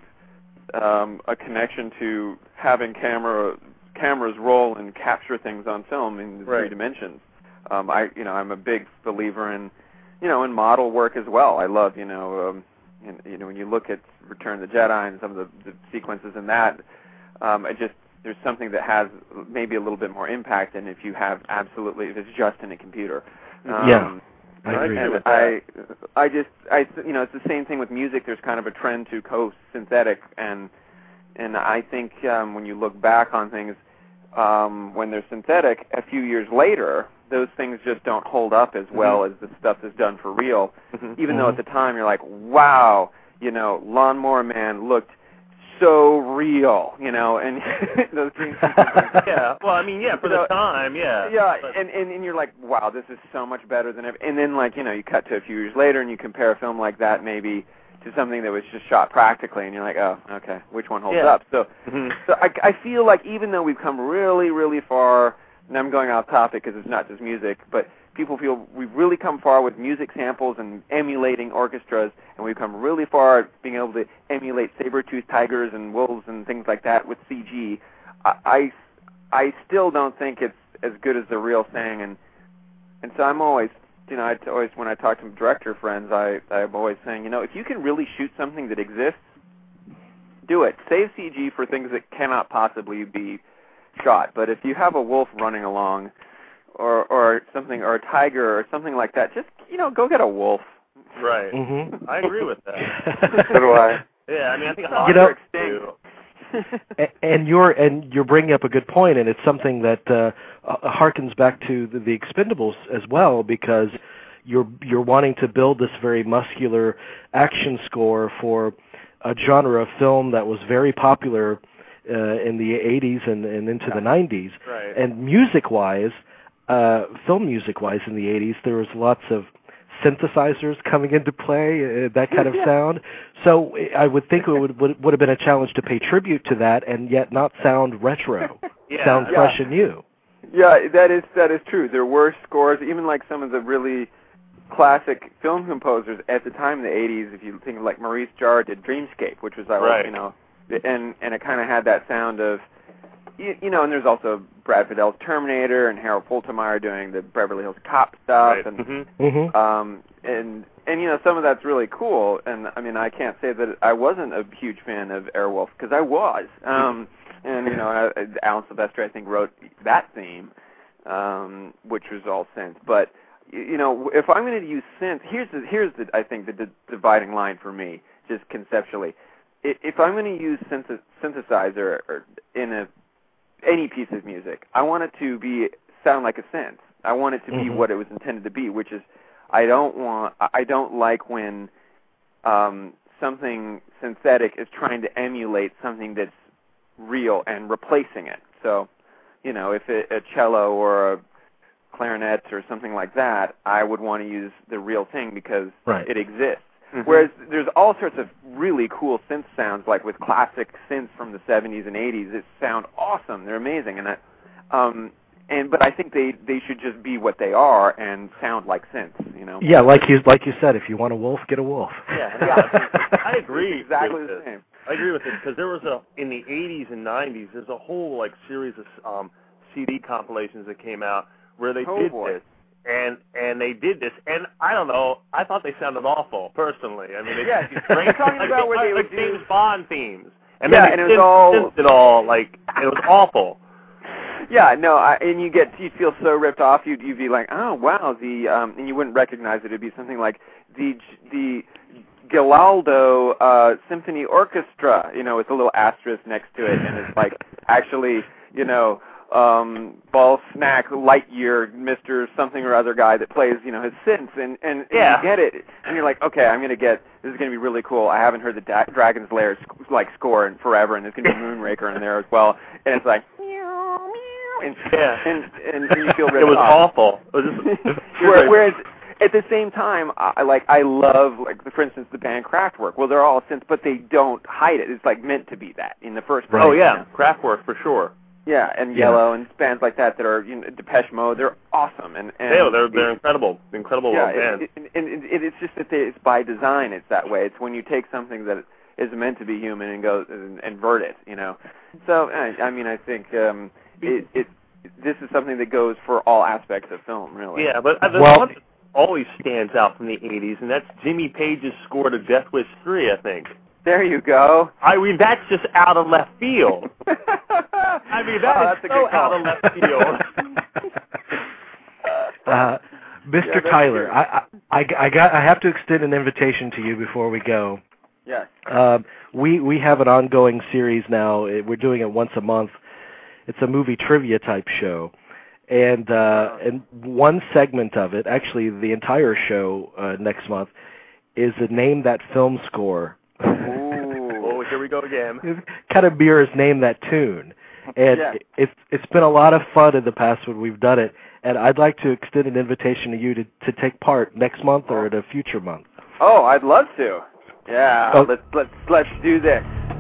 Um, a connection to having camera cameras roll and capture things on film in right. three dimensions. Um, I, you know, I'm a big believer in, you know, in model work as well. I love, you know, um, in, you know, when you look at Return of the Jedi and some of the, the sequences in that, um, I just there's something that has maybe a little bit more impact than if you have absolutely if it's just in a computer. Um, yeah. I agree and with I, I just, I, you know, it's the same thing with music. There's kind of a trend to co-synthetic, and and I think um, when you look back on things, um, when they're synthetic, a few years later, those things just don't hold up as well mm-hmm. as the stuff that's done for real. Mm-hmm. Even mm-hmm. though at the time you're like, wow, you know, Lawnmower Man looked so real, you know, and those dream sequences. Yeah, well, I mean, yeah, for the time, yeah. Yeah, and, and, and you're like, wow, this is so much better than ever. And then, like, you know, you cut to a few years later and you compare a film like that maybe to something that was just shot practically, and you're like, oh, okay, which one holds yeah. up? So, mm-hmm. so I, I feel like even though we've come really, really far, and I'm going off topic because it's not just music, but people feel we've really come far with music samples and emulating orchestras, and we've come really far at being able to emulate saber-toothed tigers and wolves and things like that with C G. I, I, I still don't think it's as good as the real thing, and and so I'm always, you know, I always when I talk to director friends, I I'm always saying, you know, if you can really shoot something that exists, do it. Save C G for things that cannot possibly be shot. But if you have a wolf running along, or or something, or a tiger, or something like that, just, you know, go get a wolf. Right. Mm-hmm. I agree with that. So do I. Yeah, I mean, I think you know, extinct. and you're and you're bringing up a good point, and it's something that uh, harkens back to the, the Expendables as well, because you're you're wanting to build this very muscular action score for a genre of film that was very popular uh, in the eighties and, and into the nineties. Right. And music-wise, uh, film music-wise in the eighties, there was lots of synthesizers coming into play, uh, that kind of yeah. sound. So I would think it would, would would have been a challenge to pay tribute to that and yet not sound retro, yeah, sound yeah. fresh and new. Yeah, that is that is true. There were scores, even like some of the really classic film composers at the time in the eighties. If you think of like Maurice Jarre did Dreamscape, which was, right. you know, and and it kind of had that sound of, you, you know, and there's also Brad Fiddel's Terminator and Harold Faltermeyer doing the Beverly Hills Cop stuff, right. and mm-hmm. Mm-hmm. um and and you know, some of that's really cool. And I mean, I can't say that I wasn't a huge fan of Airwolf, because I was. Um, and you know, Alan Silvestri, I think, wrote that theme, um, which was all synth. But you know, if I'm going to use synth, here's the, here's the I think the d- dividing line for me, just conceptually. If I'm going to use synth- synthesizer or in a any piece of music, I want it to be sound like a synth. I want it to mm-hmm. be what it was intended to be, which is, I don't want, I don't like when um, something synthetic is trying to emulate something that's real and replacing it. So, you know, if it, a cello or a clarinet or something like that, I would want to use the real thing because right. it exists. Mm-hmm. Whereas there's all sorts of really cool synth sounds, like with classic synths from the seventies and eighties, that sound awesome. They're amazing, and I, um, and but I think they, they should just be what they are and sound like synths. You know? Yeah, like you like you said, if you want a wolf, get a wolf. Yeah, yeah. I agree. Exactly with the this. same. I agree with it, because there was a in the eighties and nineties. There's a whole like series of um, C D compilations that came out where they oh, did boy. this. And and they did this, and I don't know. I thought they sounded awful, personally. I mean, they, yeah, you're talking like, about where like, they like would James do Bond themes, and yeah, then and they it was all it all like it was awful. yeah, no, I, and you get you feel so ripped off. You'd you'd be like, oh wow, the um, and you wouldn't recognize it. It'd be something like the the Gilaldo uh, Symphony Orchestra, you know, with a little asterisk next to it, and it's like actually, you know, um, Ball Snack Lightyear, Mister something or other guy that plays, you know, his synths, and, and, and yeah. you get it, and you're like, okay, I'm gonna get, this is gonna be really cool. I haven't heard the da- Dragon's Lair sc- like score in forever, and there's gonna be Moonraker in there as well, and it's like, and yeah, and, and, and you feel ripped it was off. awful. It was just, it was Where, whereas at the same time, I like I love like for instance the band Kraftwerk. Well, they're all synths, but they don't hide it. It's like meant to be that in the first place. Oh yeah, you know? Kraftwerk for sure. Yeah, and Yeah. Yellow and bands like that that are, you know, Depeche Mode. They're awesome, and, and Yeah, they're they're incredible, incredible yeah, bands. it, it, and it, it's just that they, it's by design. It's that way. It's when you take something that is meant to be human and go and invert it. You know. So I, I mean, I think um, it, it this is something that goes for all aspects of film, really. Yeah, but there's Well- one that always stands out from the eighties, and that's Jimmy Page's score to Death Wish three, I think. There you go. I mean, that's just out of left field. I mean, that Oh, is that's a so good call. out of left field. Uh, Mister Yeah, that's Tyler, true. I, I, I got, I have to extend an invitation to you before we go. Yes. Um, we we have an ongoing series now. It- We're doing it once a month. It's a movie trivia type show, and uh, and one segment of it, actually the entire show uh, next month, is a Name That Film Score. Oh, here we go again. It kind of mirrors Name That Tune, and Yeah. it's it's been a lot of fun in the past when we've done it. And I'd like to extend an invitation to you to, to take part next month or at a future month. Oh, I'd love to. Yeah, Oh. let's let's let's do this.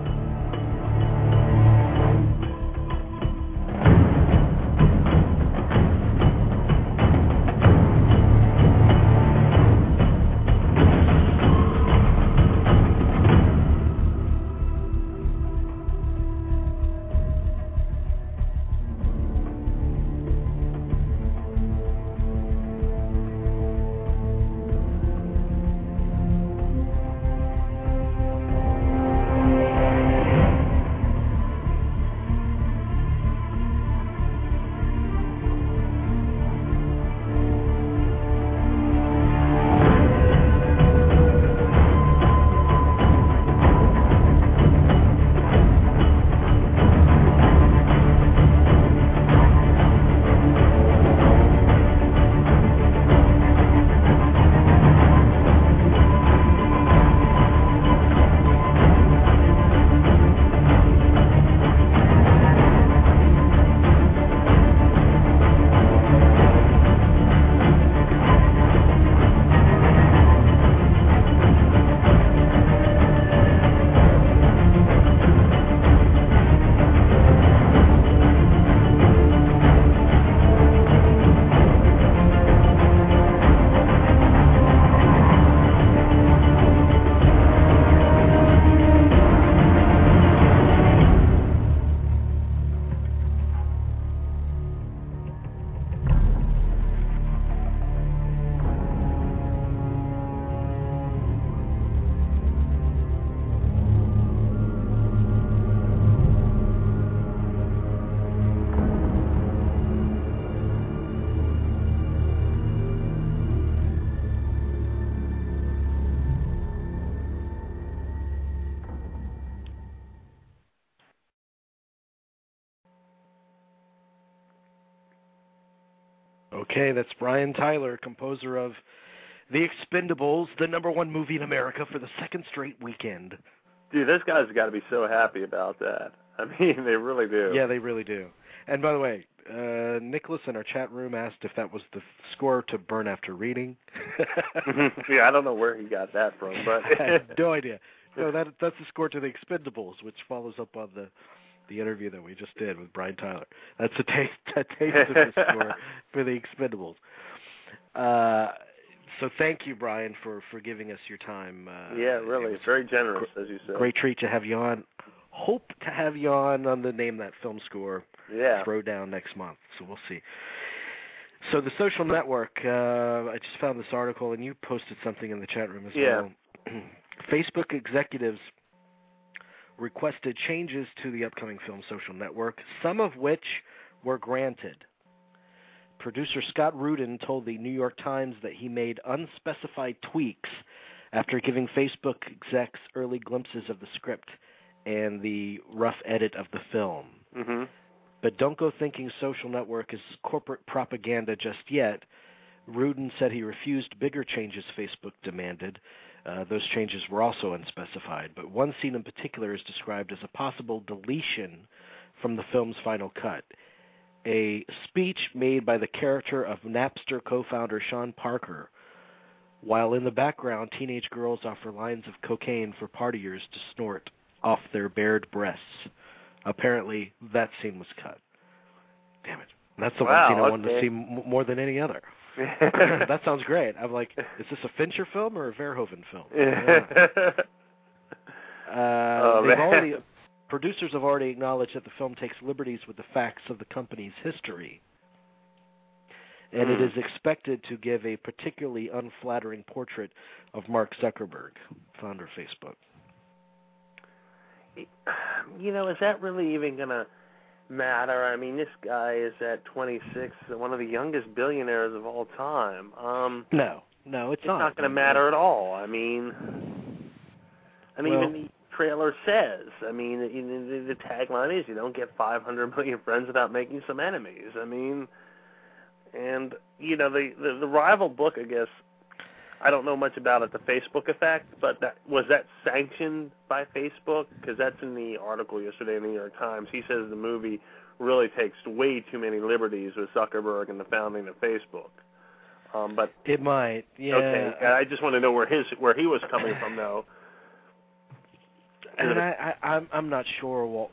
Okay, that's Brian Tyler, composer of The Expendables, the number one movie in America for the second straight weekend. Dude, those guys have got to be so happy about that. I mean, they really do. Yeah, they really do. And by the way, uh, Nicholas in our chat room asked if that was the score to Burn After Reading. Yeah, I don't know where he got that from, but I have no idea. No, that that's the score to The Expendables, which follows up on the the interview that we just did with Brian Tyler. That's a taste a taste of the score for The Expendables. Uh, so thank you, Brian, for, for giving us your time. Uh, yeah, really, it was it's very generous, gr- as you said. Great treat to have you on. Hope to have you on on the Name That Film Score Yeah. throwdown next month. So we'll see. So the social network, uh, I just found this article, and you posted something in the chat room as Yeah. well. Facebook executives requested changes to the upcoming film social network, some of which were granted. Producer Scott Rudin told the New York Times that he made unspecified tweaks after giving Facebook execs early glimpses of the script and the rough edit of the film. Mm-hmm. But don't go thinking Social Network is corporate propaganda just yet. Rudin said he refused bigger changes Facebook demanded. Uh, those changes were also unspecified, but one scene in particular is described as a possible deletion from the film's final cut. A speech made by the character of Napster co-founder Sean Parker, while in the background teenage girls offer lines of cocaine for partiers to snort off their bared breasts. Apparently, that scene was cut. Damn it. That's the wow, one scene I okay. wanted to see m- more than any other. That sounds great. I'm like, is this a Fincher film or a Verhoeven film? Yeah. uh, oh, they've man. already, producers have already acknowledged that the film takes liberties with the facts of the company's history, and mm. it is expected to give a particularly unflattering portrait of Mark Zuckerberg, founder of Facebook. You know, is that really even going to matter? I mean, this guy is at twenty-six, one of the youngest billionaires of all time. Um, no, no, it's, it's not. not going to matter at all. I mean, I mean, well, even the trailer says. I mean, the, the, the tagline is, "You don't get five hundred million friends without making some enemies." I mean, and you know, the the, the rival book, I guess. I don't know much about it, the Facebook effect, but that, was that sanctioned by Facebook? Because that's in the article yesterday in the New York Times. He says the movie really takes way too many liberties with Zuckerberg and the founding of Facebook. Um, but it might, yeah. Okay, I just want to know where his where he was coming from, though. And I, I, I'm I'm not sure what.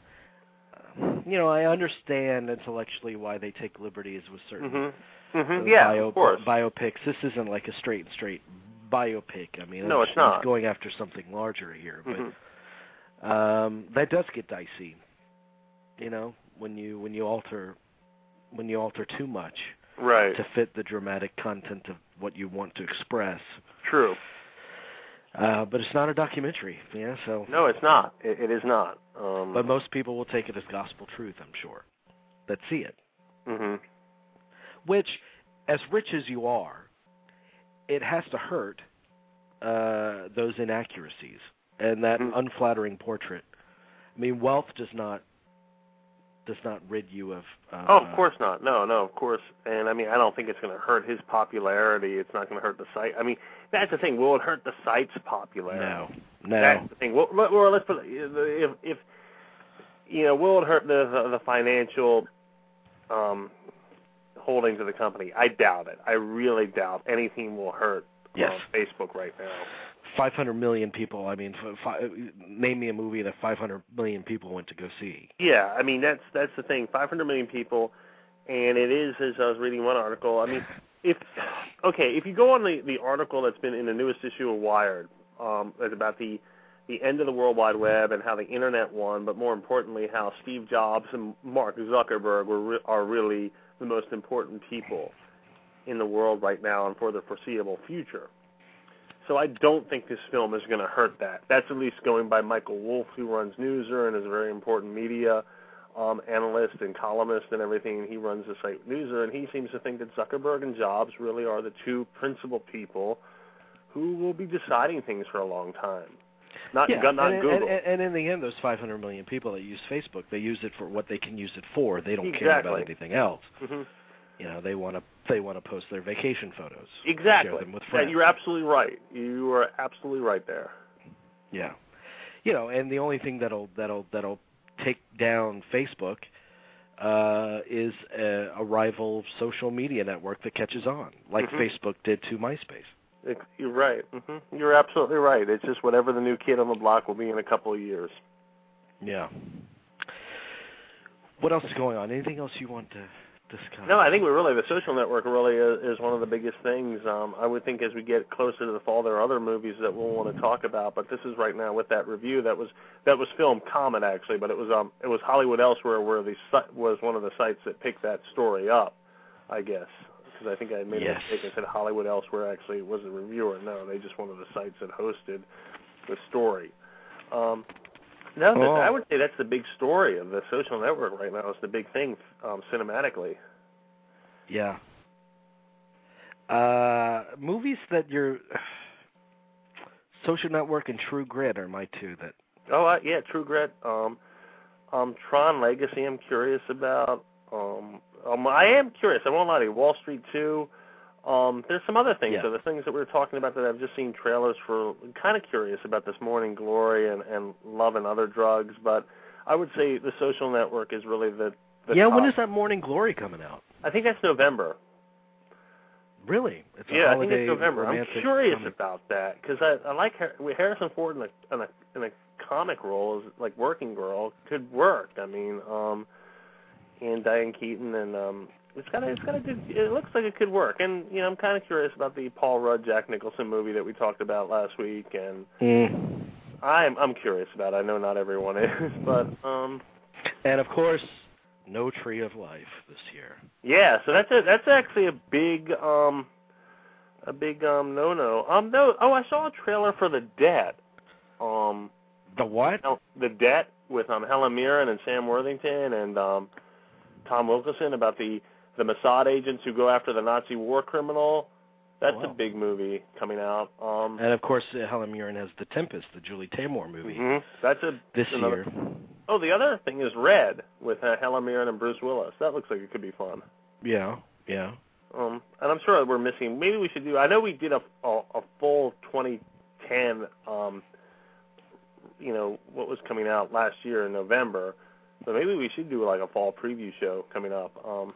You know, I understand intellectually why they take liberties with certain. Mm-hmm. Mm-hmm. Uh, yeah, bio, of course. Biopics. This isn't like a straight and straight biopic. I mean, no, it's he's not. going after something larger here, but mm-hmm. um, that does get dicey. You know, when you when you alter when you alter too much, right, to fit the dramatic content of what you want to express. True. Uh, but it's not a documentary, yeah. So no, it's not. It, it is not. Um, but most people will take it as gospel truth, I'm sure, that see it. Mm-hmm. Which, as rich as you are, it has to hurt uh, those inaccuracies and that mm-hmm. unflattering portrait. I mean, wealth does not does not rid you of. Uh, oh, of course not. No, no, of course. And I mean, I don't think it's going to hurt his popularity. It's not going to hurt the site. I mean, that's the thing. Will it hurt the site's popularity? No, no. That's the thing. Well, or let's put it, if, if you know, will it hurt the the, the financial um, holdings of the company? I doubt it. I really doubt anything will hurt yes. um, Facebook right now. five hundred million people. I mean, five, name me a movie that five hundred million people went to go see. Yeah, I mean that's that's the thing. five hundred million people, and it is, as I was reading one article. I mean, if okay, if you go on the, the article that's been in the newest issue of Wired, um, it's about the the end of the World Wide Web and how the internet won, but more importantly, how Steve Jobs and Mark Zuckerberg were re- are really the most important people in the world right now and for the foreseeable future. So I don't think this film is going to hurt that. That's at least going by Michael Wolff, who runs Newser and is a very important media um, analyst and columnist and everything. He runs the site Newser, and he seems to think that Zuckerberg and Jobs really are the two principal people who will be deciding things for a long time. Not, yeah, not and, Google. And, and in the end, those five hundred million people that use Facebook, they use it for what they can use it for. They don't exactly. care about anything else. Mm-hmm. You know, they want to they want to post their vacation photos. Exactly. Share them with friends. Yeah, you're absolutely right. You are absolutely right there. Yeah. You know, and the only thing that'll that'll that'll take down Facebook uh, is a, a rival social media network that catches on, like mm-hmm. Facebook did to MySpace. You're right. Mm-hmm. You're absolutely right. It's just whatever the new kid on the block will be in a couple of years. Yeah. What else is going on? Anything else you want to discuss? No, I think we're really, the social network really is, is one of the biggest things. Um, I would think as we get closer to the fall, there are other movies that we'll want to talk about, but this is right now with that review that was that was Film Comet actually, but it was um it was Hollywood Elsewhere where the site was one of the sites that picked that story up, I guess. Because I think I made yes. a mistake and said Hollywood Elsewhere actually was a reviewer. No, they just one of the sites that hosted the story. Um, No, Oh. I would say that's the big story of the Social Network right now. It's the big thing um, cinematically. Yeah. Uh, movies that you're... Social Network and True Grit are my two that... Oh, uh, yeah, True Grit. Um, um, Tron Legacy I'm curious about. Um, um, I am curious. I won't lie to you. Wall Street two. Um, there's some other things. Yeah. So the things that we were talking about that I've just seen trailers for. I'm kind of curious about this Morning Glory and, and Love and Other Drugs. But I would say the Social Network is really the, the Yeah, top. when is that Morning Glory coming out? I think that's November. Really? It's a Yeah, I think holiday it's November. I'm romantic curious comedy. about that because I, I like Har- Harrison Ford in a, in a in a comic role as like Working Girl could work. I mean, um, and Diane Keaton and um, it's got a, it's got a good. It looks like it could work. And you know, I'm kind of curious about the Paul Rudd Jack Nicholson movie that we talked about last week. And Mm. I'm I'm curious about it. I know not everyone is, but um, And of course, no Tree of Life this year. yeah. So that's a, that's actually a big um, a big um no no um no. Oh, I saw a trailer for The Debt. Um. The what? The Debt with um, Helen Mirren and Sam Worthington and um, Tom Wilkinson about the, the Mossad agents who go after the Nazi war criminal. That's Wow. a big movie coming out. Um, And of course, uh, Helen Mirren has The Tempest, the Julie Taymor movie, mhm. That's a this another, year. Oh, the other thing is Red with uh, Helen Mirren and Bruce Willis. That looks like it could be fun. Yeah, yeah. Um, and I'm sure we're missing. Maybe we should do. I know we did a a, a full twenty ten. Um, you know, what was coming out last year in November. So maybe we should do like a fall preview show coming up. Um,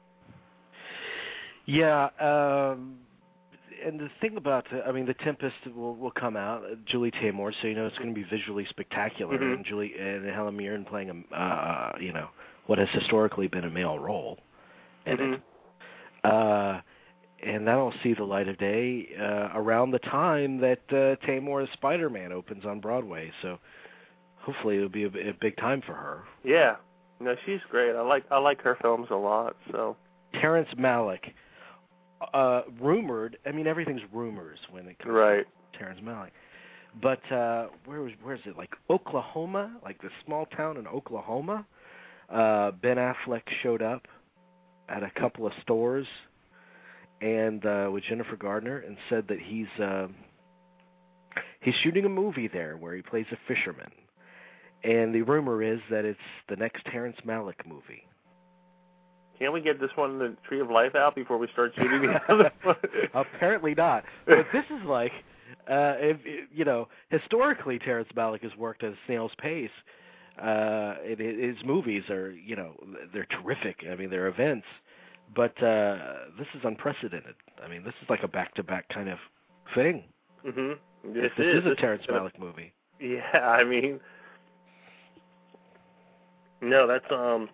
Yeah, um, and the thing about, uh, I mean, The Tempest will will come out, uh, Julie Taymor, so you know it's going to be visually spectacular, Mhm. and Julie and Helen Mirren playing a, uh, you know, what has historically been a male role in mhm. it. Uh, and that'll see the light of day uh, around the time that uh, Taymor's Spider-Man opens on Broadway. So hopefully it'll be a, a big time for her. Yeah. No, she's great. I like I like her films a lot. So. Terrence Malick, uh, rumored. I mean, everything's rumors when it comes Right. to Terrence Malick. But uh, where was where is it? Like Oklahoma, like the small town in Oklahoma. Uh, Ben Affleck showed up at a couple of stores and uh, with Jennifer Gardner and said that he's uh, he's shooting a movie there where he plays a fisherman. And the rumor is that it's the next Terrence Malick movie. Can't we get this one, The Tree of Life, out before we start shooting the other one? Apparently not. But this is like, uh, if, you know, historically Terrence Malick has worked at a snail's pace. Uh, it, it, his movies are, you know, they're terrific. I mean, they're events. But uh, this is unprecedented. I mean, this is like a back-to-back kind of thing. Mm-hmm. This, this is, is a Terrence Malick movie. Yeah, I mean, no, that's um.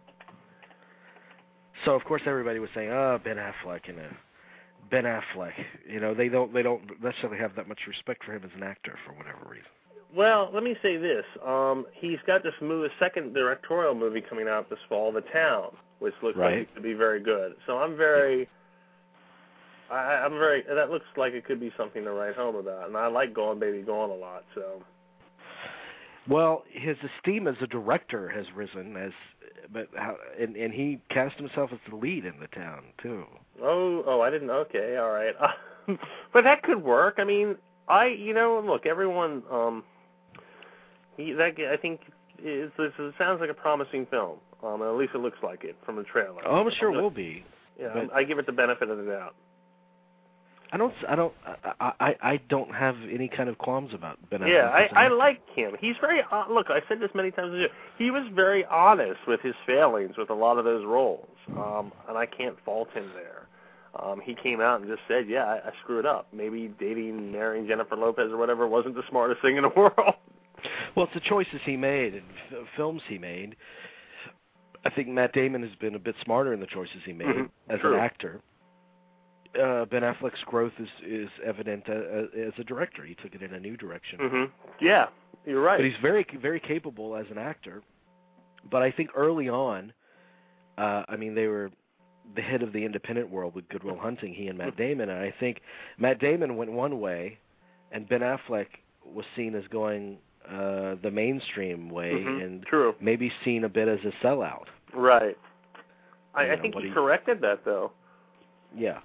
So of course everybody was saying, "Oh, Ben Affleck," and uh, Ben Affleck. You know, they don't they don't necessarily have that much respect for him as an actor for whatever reason. Well, let me say this. Um, he's got this movie, second directorial movie coming out this fall, The Town, which looks Right. like it could be very good. So I'm very, I, I'm very. That looks like it could be something to write home about. And I like Gone Baby Gone a lot. So. Well, his esteem as a director has risen, as but how, and and he cast himself as the lead in The Town too. Oh, oh, I didn't. Okay, all right. But that could work. I mean, I, you know, look, everyone. Um, he, that I think is, this it sounds like a promising film. Um, at least it looks like it from the trailer. Oh, I'm sure it will be. Yeah, but I give it the benefit of the doubt. I don't. I don't. I, I. I don't have any kind of qualms about Ben Affleck. Yeah, as an I, I actor. like him. He's very uh, look. I said this many times. He was very honest with his failings with a lot of those roles, um, and I can't fault him there. Um, he came out and just said, "Yeah, I, I screwed up. Maybe dating, marrying Jennifer Lopez or whatever wasn't the smartest thing in the world." Well, it's the choices he made and f- films he made. I think Matt Damon has been a bit smarter in the choices he made Mm-hmm. as True. an actor. Uh, Ben Affleck's growth is is evident uh, as a director. He took it in a new direction. Mm-hmm. Yeah, you're right. But he's very very capable as an actor. But I think early on, uh, I mean, they were the head of the independent world with Good Will Hunting, he and Matt Damon. And I think Matt Damon went one way, and Ben Affleck was seen as going uh, the mainstream way mm-hmm. and True. maybe seen a bit as a sellout. Right. I, You I know, think what he he- corrected that, though. Yeah.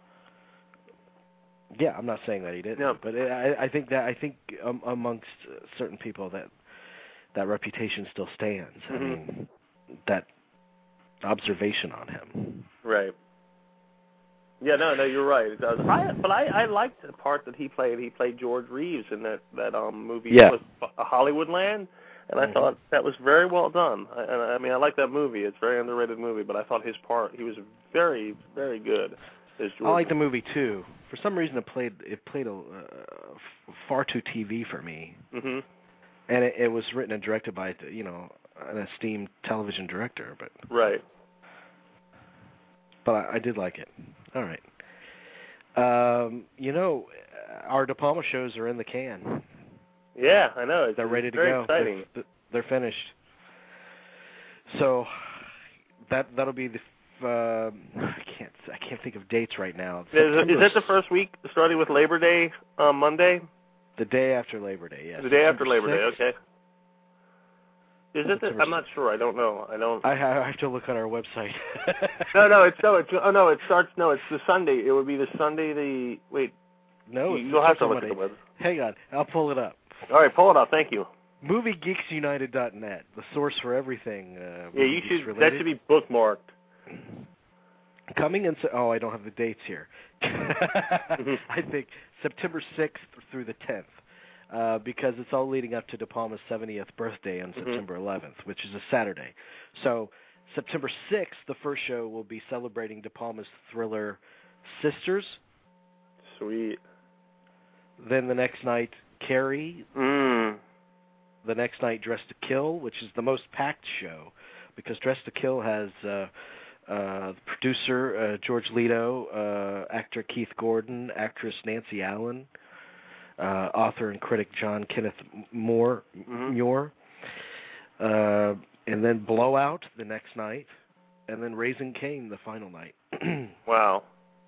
Yeah, I'm not saying that he didn't, No. but I, I think that I think um, amongst certain people that that reputation still stands. Mm-hmm. I mean, that observation on him. Right. Yeah, no, no, you're right. It does. I, but I, I liked the part that he played. He played George Reeves in that that um movie. Yeah. Was Hollywoodland, and I Mhm. thought that was very well done. I, and I mean, I like that movie. It's a very underrated movie, but I thought his part, he was very, very good as George. I like the movie too. For some reason, it played it played a uh, f- far too T V for me, Mm-hmm. and it, it was written and directed by you know an esteemed television director, but Right. but I, I did like it. All right. Um, you know, our De Palma shows are in the can. Yeah, I know. It's, They're it's ready to very go. exciting. They're, they're finished. So that that'll be the. Uh, I can't I can't think of dates right now. Is, is September- that the first week, starting with Labor Day on Monday? The day after Labor Day, yes. The day after September Labor sixth. Day, okay. Is it? The, September I'm not sure. I don't know. I don't. I have, I have to look on our website. No, no. It's no. It's oh no. It starts. No, it's the Sunday. It would be the Sunday. The wait. No, you, it's you'll have to September look at the Monday. web. Hang on, I'll pull it up. All right, pull it up. Thank you. movie geeks united dot net, the source for everything. Uh, Yeah, you movie should. geeks That related. should be bookmarked. Coming in. Se- oh, I don't have the dates here. I think September sixth through the tenth. Uh, because it's all leading up to De Palma's seventieth birthday on Mhm. September eleventh, which is a Saturday. So September sixth, the first show will be celebrating De Palma's thriller Sisters. Sweet. Then the next night, Carrie. Mm. The next night, Dress to Kill, which is the most packed show, because Dress to Kill has uh, uh, the producer uh, George Leto, uh, actor Keith Gordon, actress Nancy Allen, uh, author and critic John Kenneth Moore, Mhm. Muir, uh, and then Blowout the next night, and then Raising Cain the final night. Wow.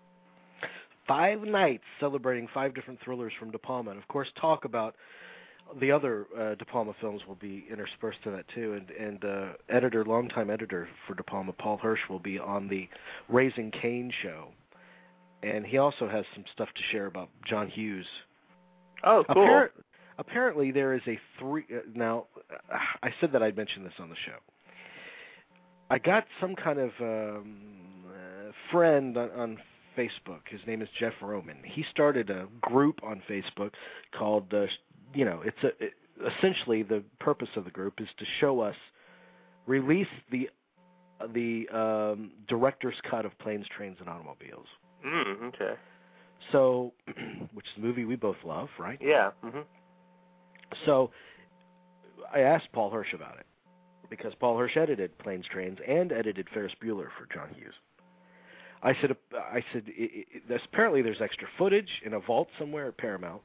Five nights celebrating five different thrillers from De Palma, and of course talk about the other uh, De Palma films will be interspersed in that too. And, and uh, editor, longtime editor for De Palma, Paul Hirsch, will be on the Raising Cain show, and he also has some stuff to share about John Hughes. Oh, cool. Appar- apparently, there is a three. Uh, now, uh, I said that I'd mention this on the show. I got some kind of um, uh, friend on, on Facebook. His name is Jeff Roman. He started a group on Facebook called, uh, you know, it's a, it, essentially the purpose of the group is to show us, release the the um, director's cut of Planes, Trains, and Automobiles. Mm, okay. So, which is a movie we both love, right? Yeah. Mhm. So, I asked Paul Hirsch about it, because Paul Hirsch edited Planes, Trains, and edited Ferris Bueller for John Hughes. I said, I said, it, it, it, apparently there's extra footage in a vault somewhere at Paramount,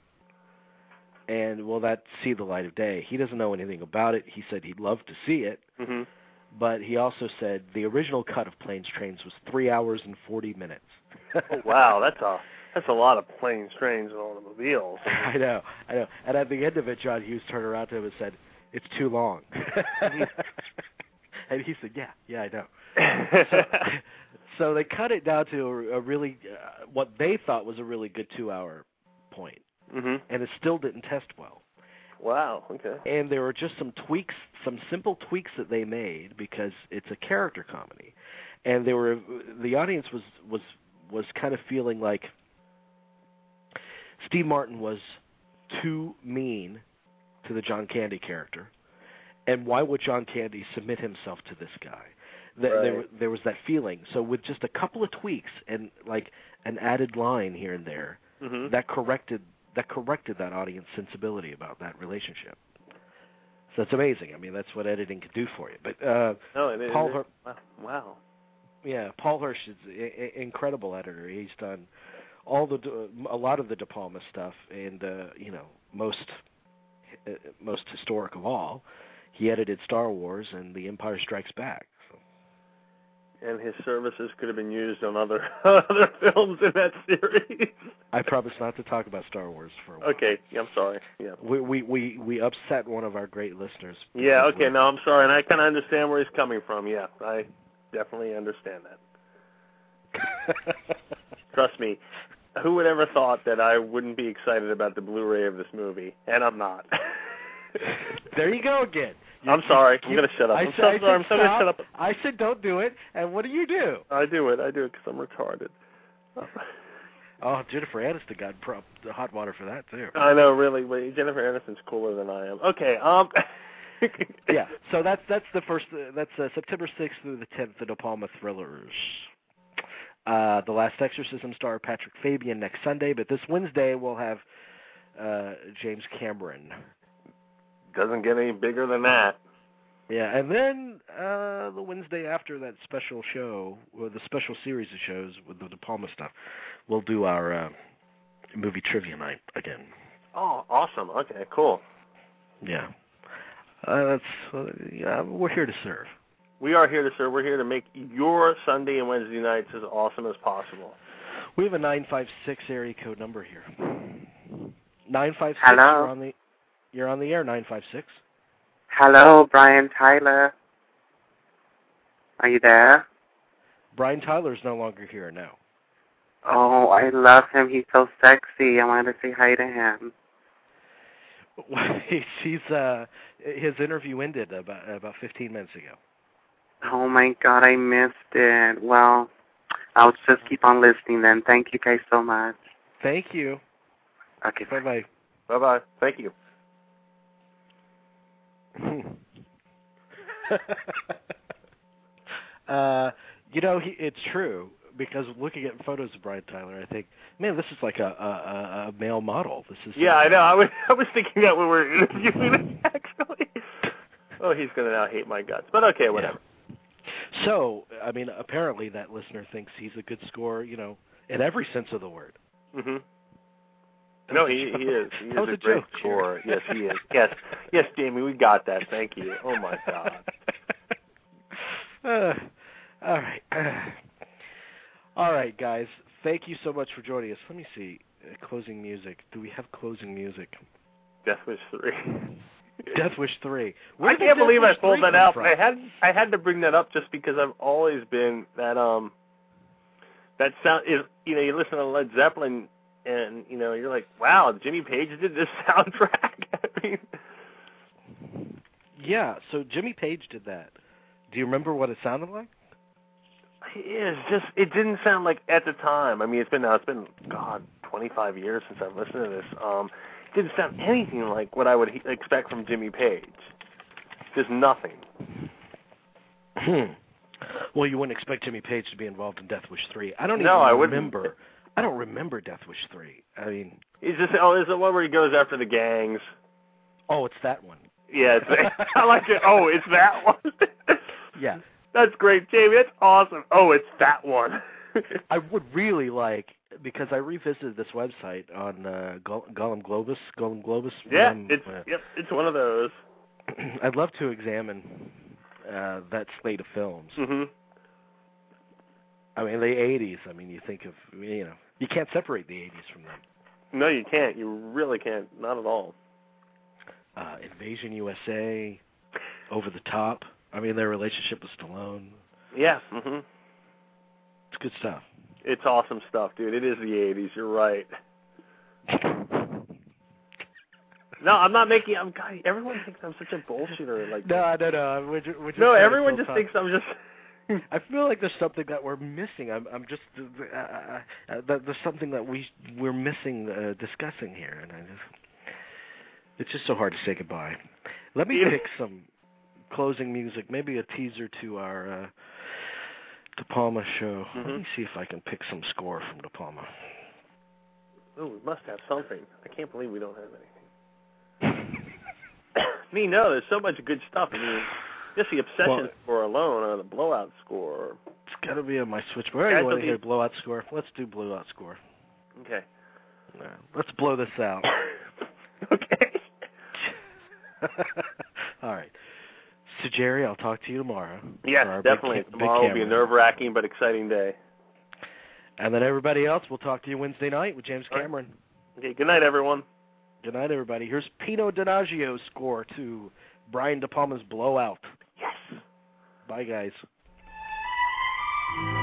and will that see the light of day? He doesn't know anything about it. He said he'd love to see it, Mhm. but he also said the original cut of Planes, Trains was three hours and forty minutes. Oh, wow, that's a that's a lot of planes, trains, and automobiles. I know, I know. And at the end of it, John Hughes turned around to him and said, "It's too long." And he said, "Yeah, yeah, I know." so, so they cut it down to a, a really, uh, what they thought was a really good two-hour point, Mhm. and it still didn't test well. Wow. Okay. And there were just some tweaks, some simple tweaks that they made, because it's a character comedy, and they were the audience was was was kind of feeling like Steve Martin was too mean to the John Candy character, and why would John Candy submit himself to this guy? The, Right. there, there was that feeling. So with just a couple of tweaks and like an added line here and there, Mhm. that corrected that corrected that audience sensibility about that relationship. So it's amazing. I mean, that's what editing can do for you. But uh, No, it, it, Paul it, Hirsch, wow. wow. yeah, Paul Hirsch is an incredible editor. He's done all the a lot of the De Palma stuff, and uh, you know, most uh, most historic of all, he edited Star Wars and The Empire Strikes Back. So. and his services could have been used on other other films in that series. I promise not to talk about Star Wars for a while. Okay, yeah, I'm sorry. Yeah, we we we, we upset one of our great listeners. Yeah, okay, no, I'm sorry, and I kind of understand where he's coming from. Yeah, I definitely understand that. Trust me, who would ever thought that I wouldn't be excited about the Blu-ray of this movie? And I'm not. There you go again. You, I'm sorry. You, I'm going to shut up. I I'm said, so I sorry. I'm so going to shut up. I said don't do it, and what do you do? I do it. I do it because I'm retarded. Oh, Jennifer Aniston got pro- the hot water for that, too. I know, really. But Jennifer Aniston's cooler than I am. Okay, um... yeah, so that's that's the first, uh, that's uh, September sixth through the tenth, the De Palma Thrillers. Uh, the Last Exorcism star Patrick Fabian next Sunday, but this Wednesday we'll have uh, James Cameron. Doesn't get any bigger than that. Yeah, and then uh, the Wednesday after that special show, or the special series of shows with the De Palma stuff, we'll do our uh, movie trivia night again. Oh, awesome. Okay, cool. Yeah. Uh, that's, uh, yeah, we're here to serve. We are here to serve. We're here to make your Sunday and Wednesday nights as awesome as possible. We have a nine five six area code number here. nine five six, Hello. You're on the, you're on the air, nine five six. Hello, Brian Tyler. Are you there? Brian Tyler's no longer here now. Oh, I love him. He's so sexy. I wanted to say hi to him. He's, uh, his interview ended about about fifteen minutes ago. Oh, my God, I missed it. Well, I'll just keep on listening then. Thank you guys so much. Thank you. Okay, bye. Bye-bye. Bye-bye. Thank you. uh, you know, he, it's true, because looking at photos of Brian Tyler, I think, man, this is like a, a, a male model. This is Yeah, I know. I was I was thinking that when we were interviewing him, actually. Oh, he's going to now hate my guts. But okay, whatever. Yeah. So, I mean, apparently that listener thinks he's a good scorer, you know, in every sense of the word. Mm-hmm. No, he, he is. He is a, a great joke, scorer. Yes, he is. Yes, yes, Jamie, we got that. Thank you. Oh, my God. uh, all right. All right, guys. Thank you so much for joining us. Let me see. Uh, closing music. Do we have closing music? Death Wish three. Death Wish three. Where I did can't Death believe I Wish pulled three that come out. from? I had I had to bring that up just because I've always been that um that sound is you know you listen to Led Zeppelin and you know you're like wow Jimmy Page did this soundtrack. I mean, yeah. So Jimmy Page did that. Do you remember what it sounded like? it's just it didn't sound like at the time. I mean it's been now it's been God twenty-five years since I've listened to this. Um, it didn't sound anything like what I would he- expect from Jimmy Page. Just nothing. Hmm. Well, you wouldn't expect Jimmy Page to be involved in Death Wish three. I don't even No, I remember. wouldn't. I don't remember Death Wish three. I mean, He's just oh, is the one where he goes after the gangs? oh, it's that one. Yeah, it's, I like it. Oh, it's that one. Yeah. That's great, Jamie. That's awesome. Oh, it's that one. I would really like, because I revisited this website on uh, Go- Gollum Globus. Gollum Globus. Yeah, um, it's uh, yep, it's one of those. I'd love to examine uh, that slate of films. Mhm. I mean, the eighties. I mean, you think of, you know, you can't separate the eighties from them. No, you can't. You really can't. Not at all. Uh, Invasion U S A, Over the Top. I mean, their relationship with Stallone. Yeah. Mhm. It's good stuff. It's awesome stuff, dude. It is the eighties. You're right. No, I'm not making. I'm. God, everyone thinks I'm such a bullshitter. Like no, no, no. We're just, we're just no, trying to everyone fill just time. thinks I'm just. I feel like there's something that we're missing. I'm, I'm just uh, uh, uh, that there's something that we we're missing uh, discussing here, and I just it's just so hard to say goodbye. Let me pick some closing music, maybe a teaser to our uh, De Palma show. Mm-hmm. Let me see if I can pick some score from De Palma. Oh, we must have something. I can't believe we don't have anything. Me, no. There's so much good stuff. I mean, just the Obsession Well, score alone, or the Blowout score. It's got to be on my switchboard. Yeah, You want to be- hear blowout score? Let's do blowout score. Okay. Yeah, let's blow this out. Okay. All right. So, Jerry, I'll talk to you tomorrow. Yes, definitely. Big, tomorrow big will be a nerve-wracking but exciting day. And then everybody else, we'll talk to you Wednesday night with James Cameron. Right. Okay, good night, everyone. Good night, everybody. Here's Pino Donaggio's score to Brian De Palma's Blowout. Yes. Bye, guys.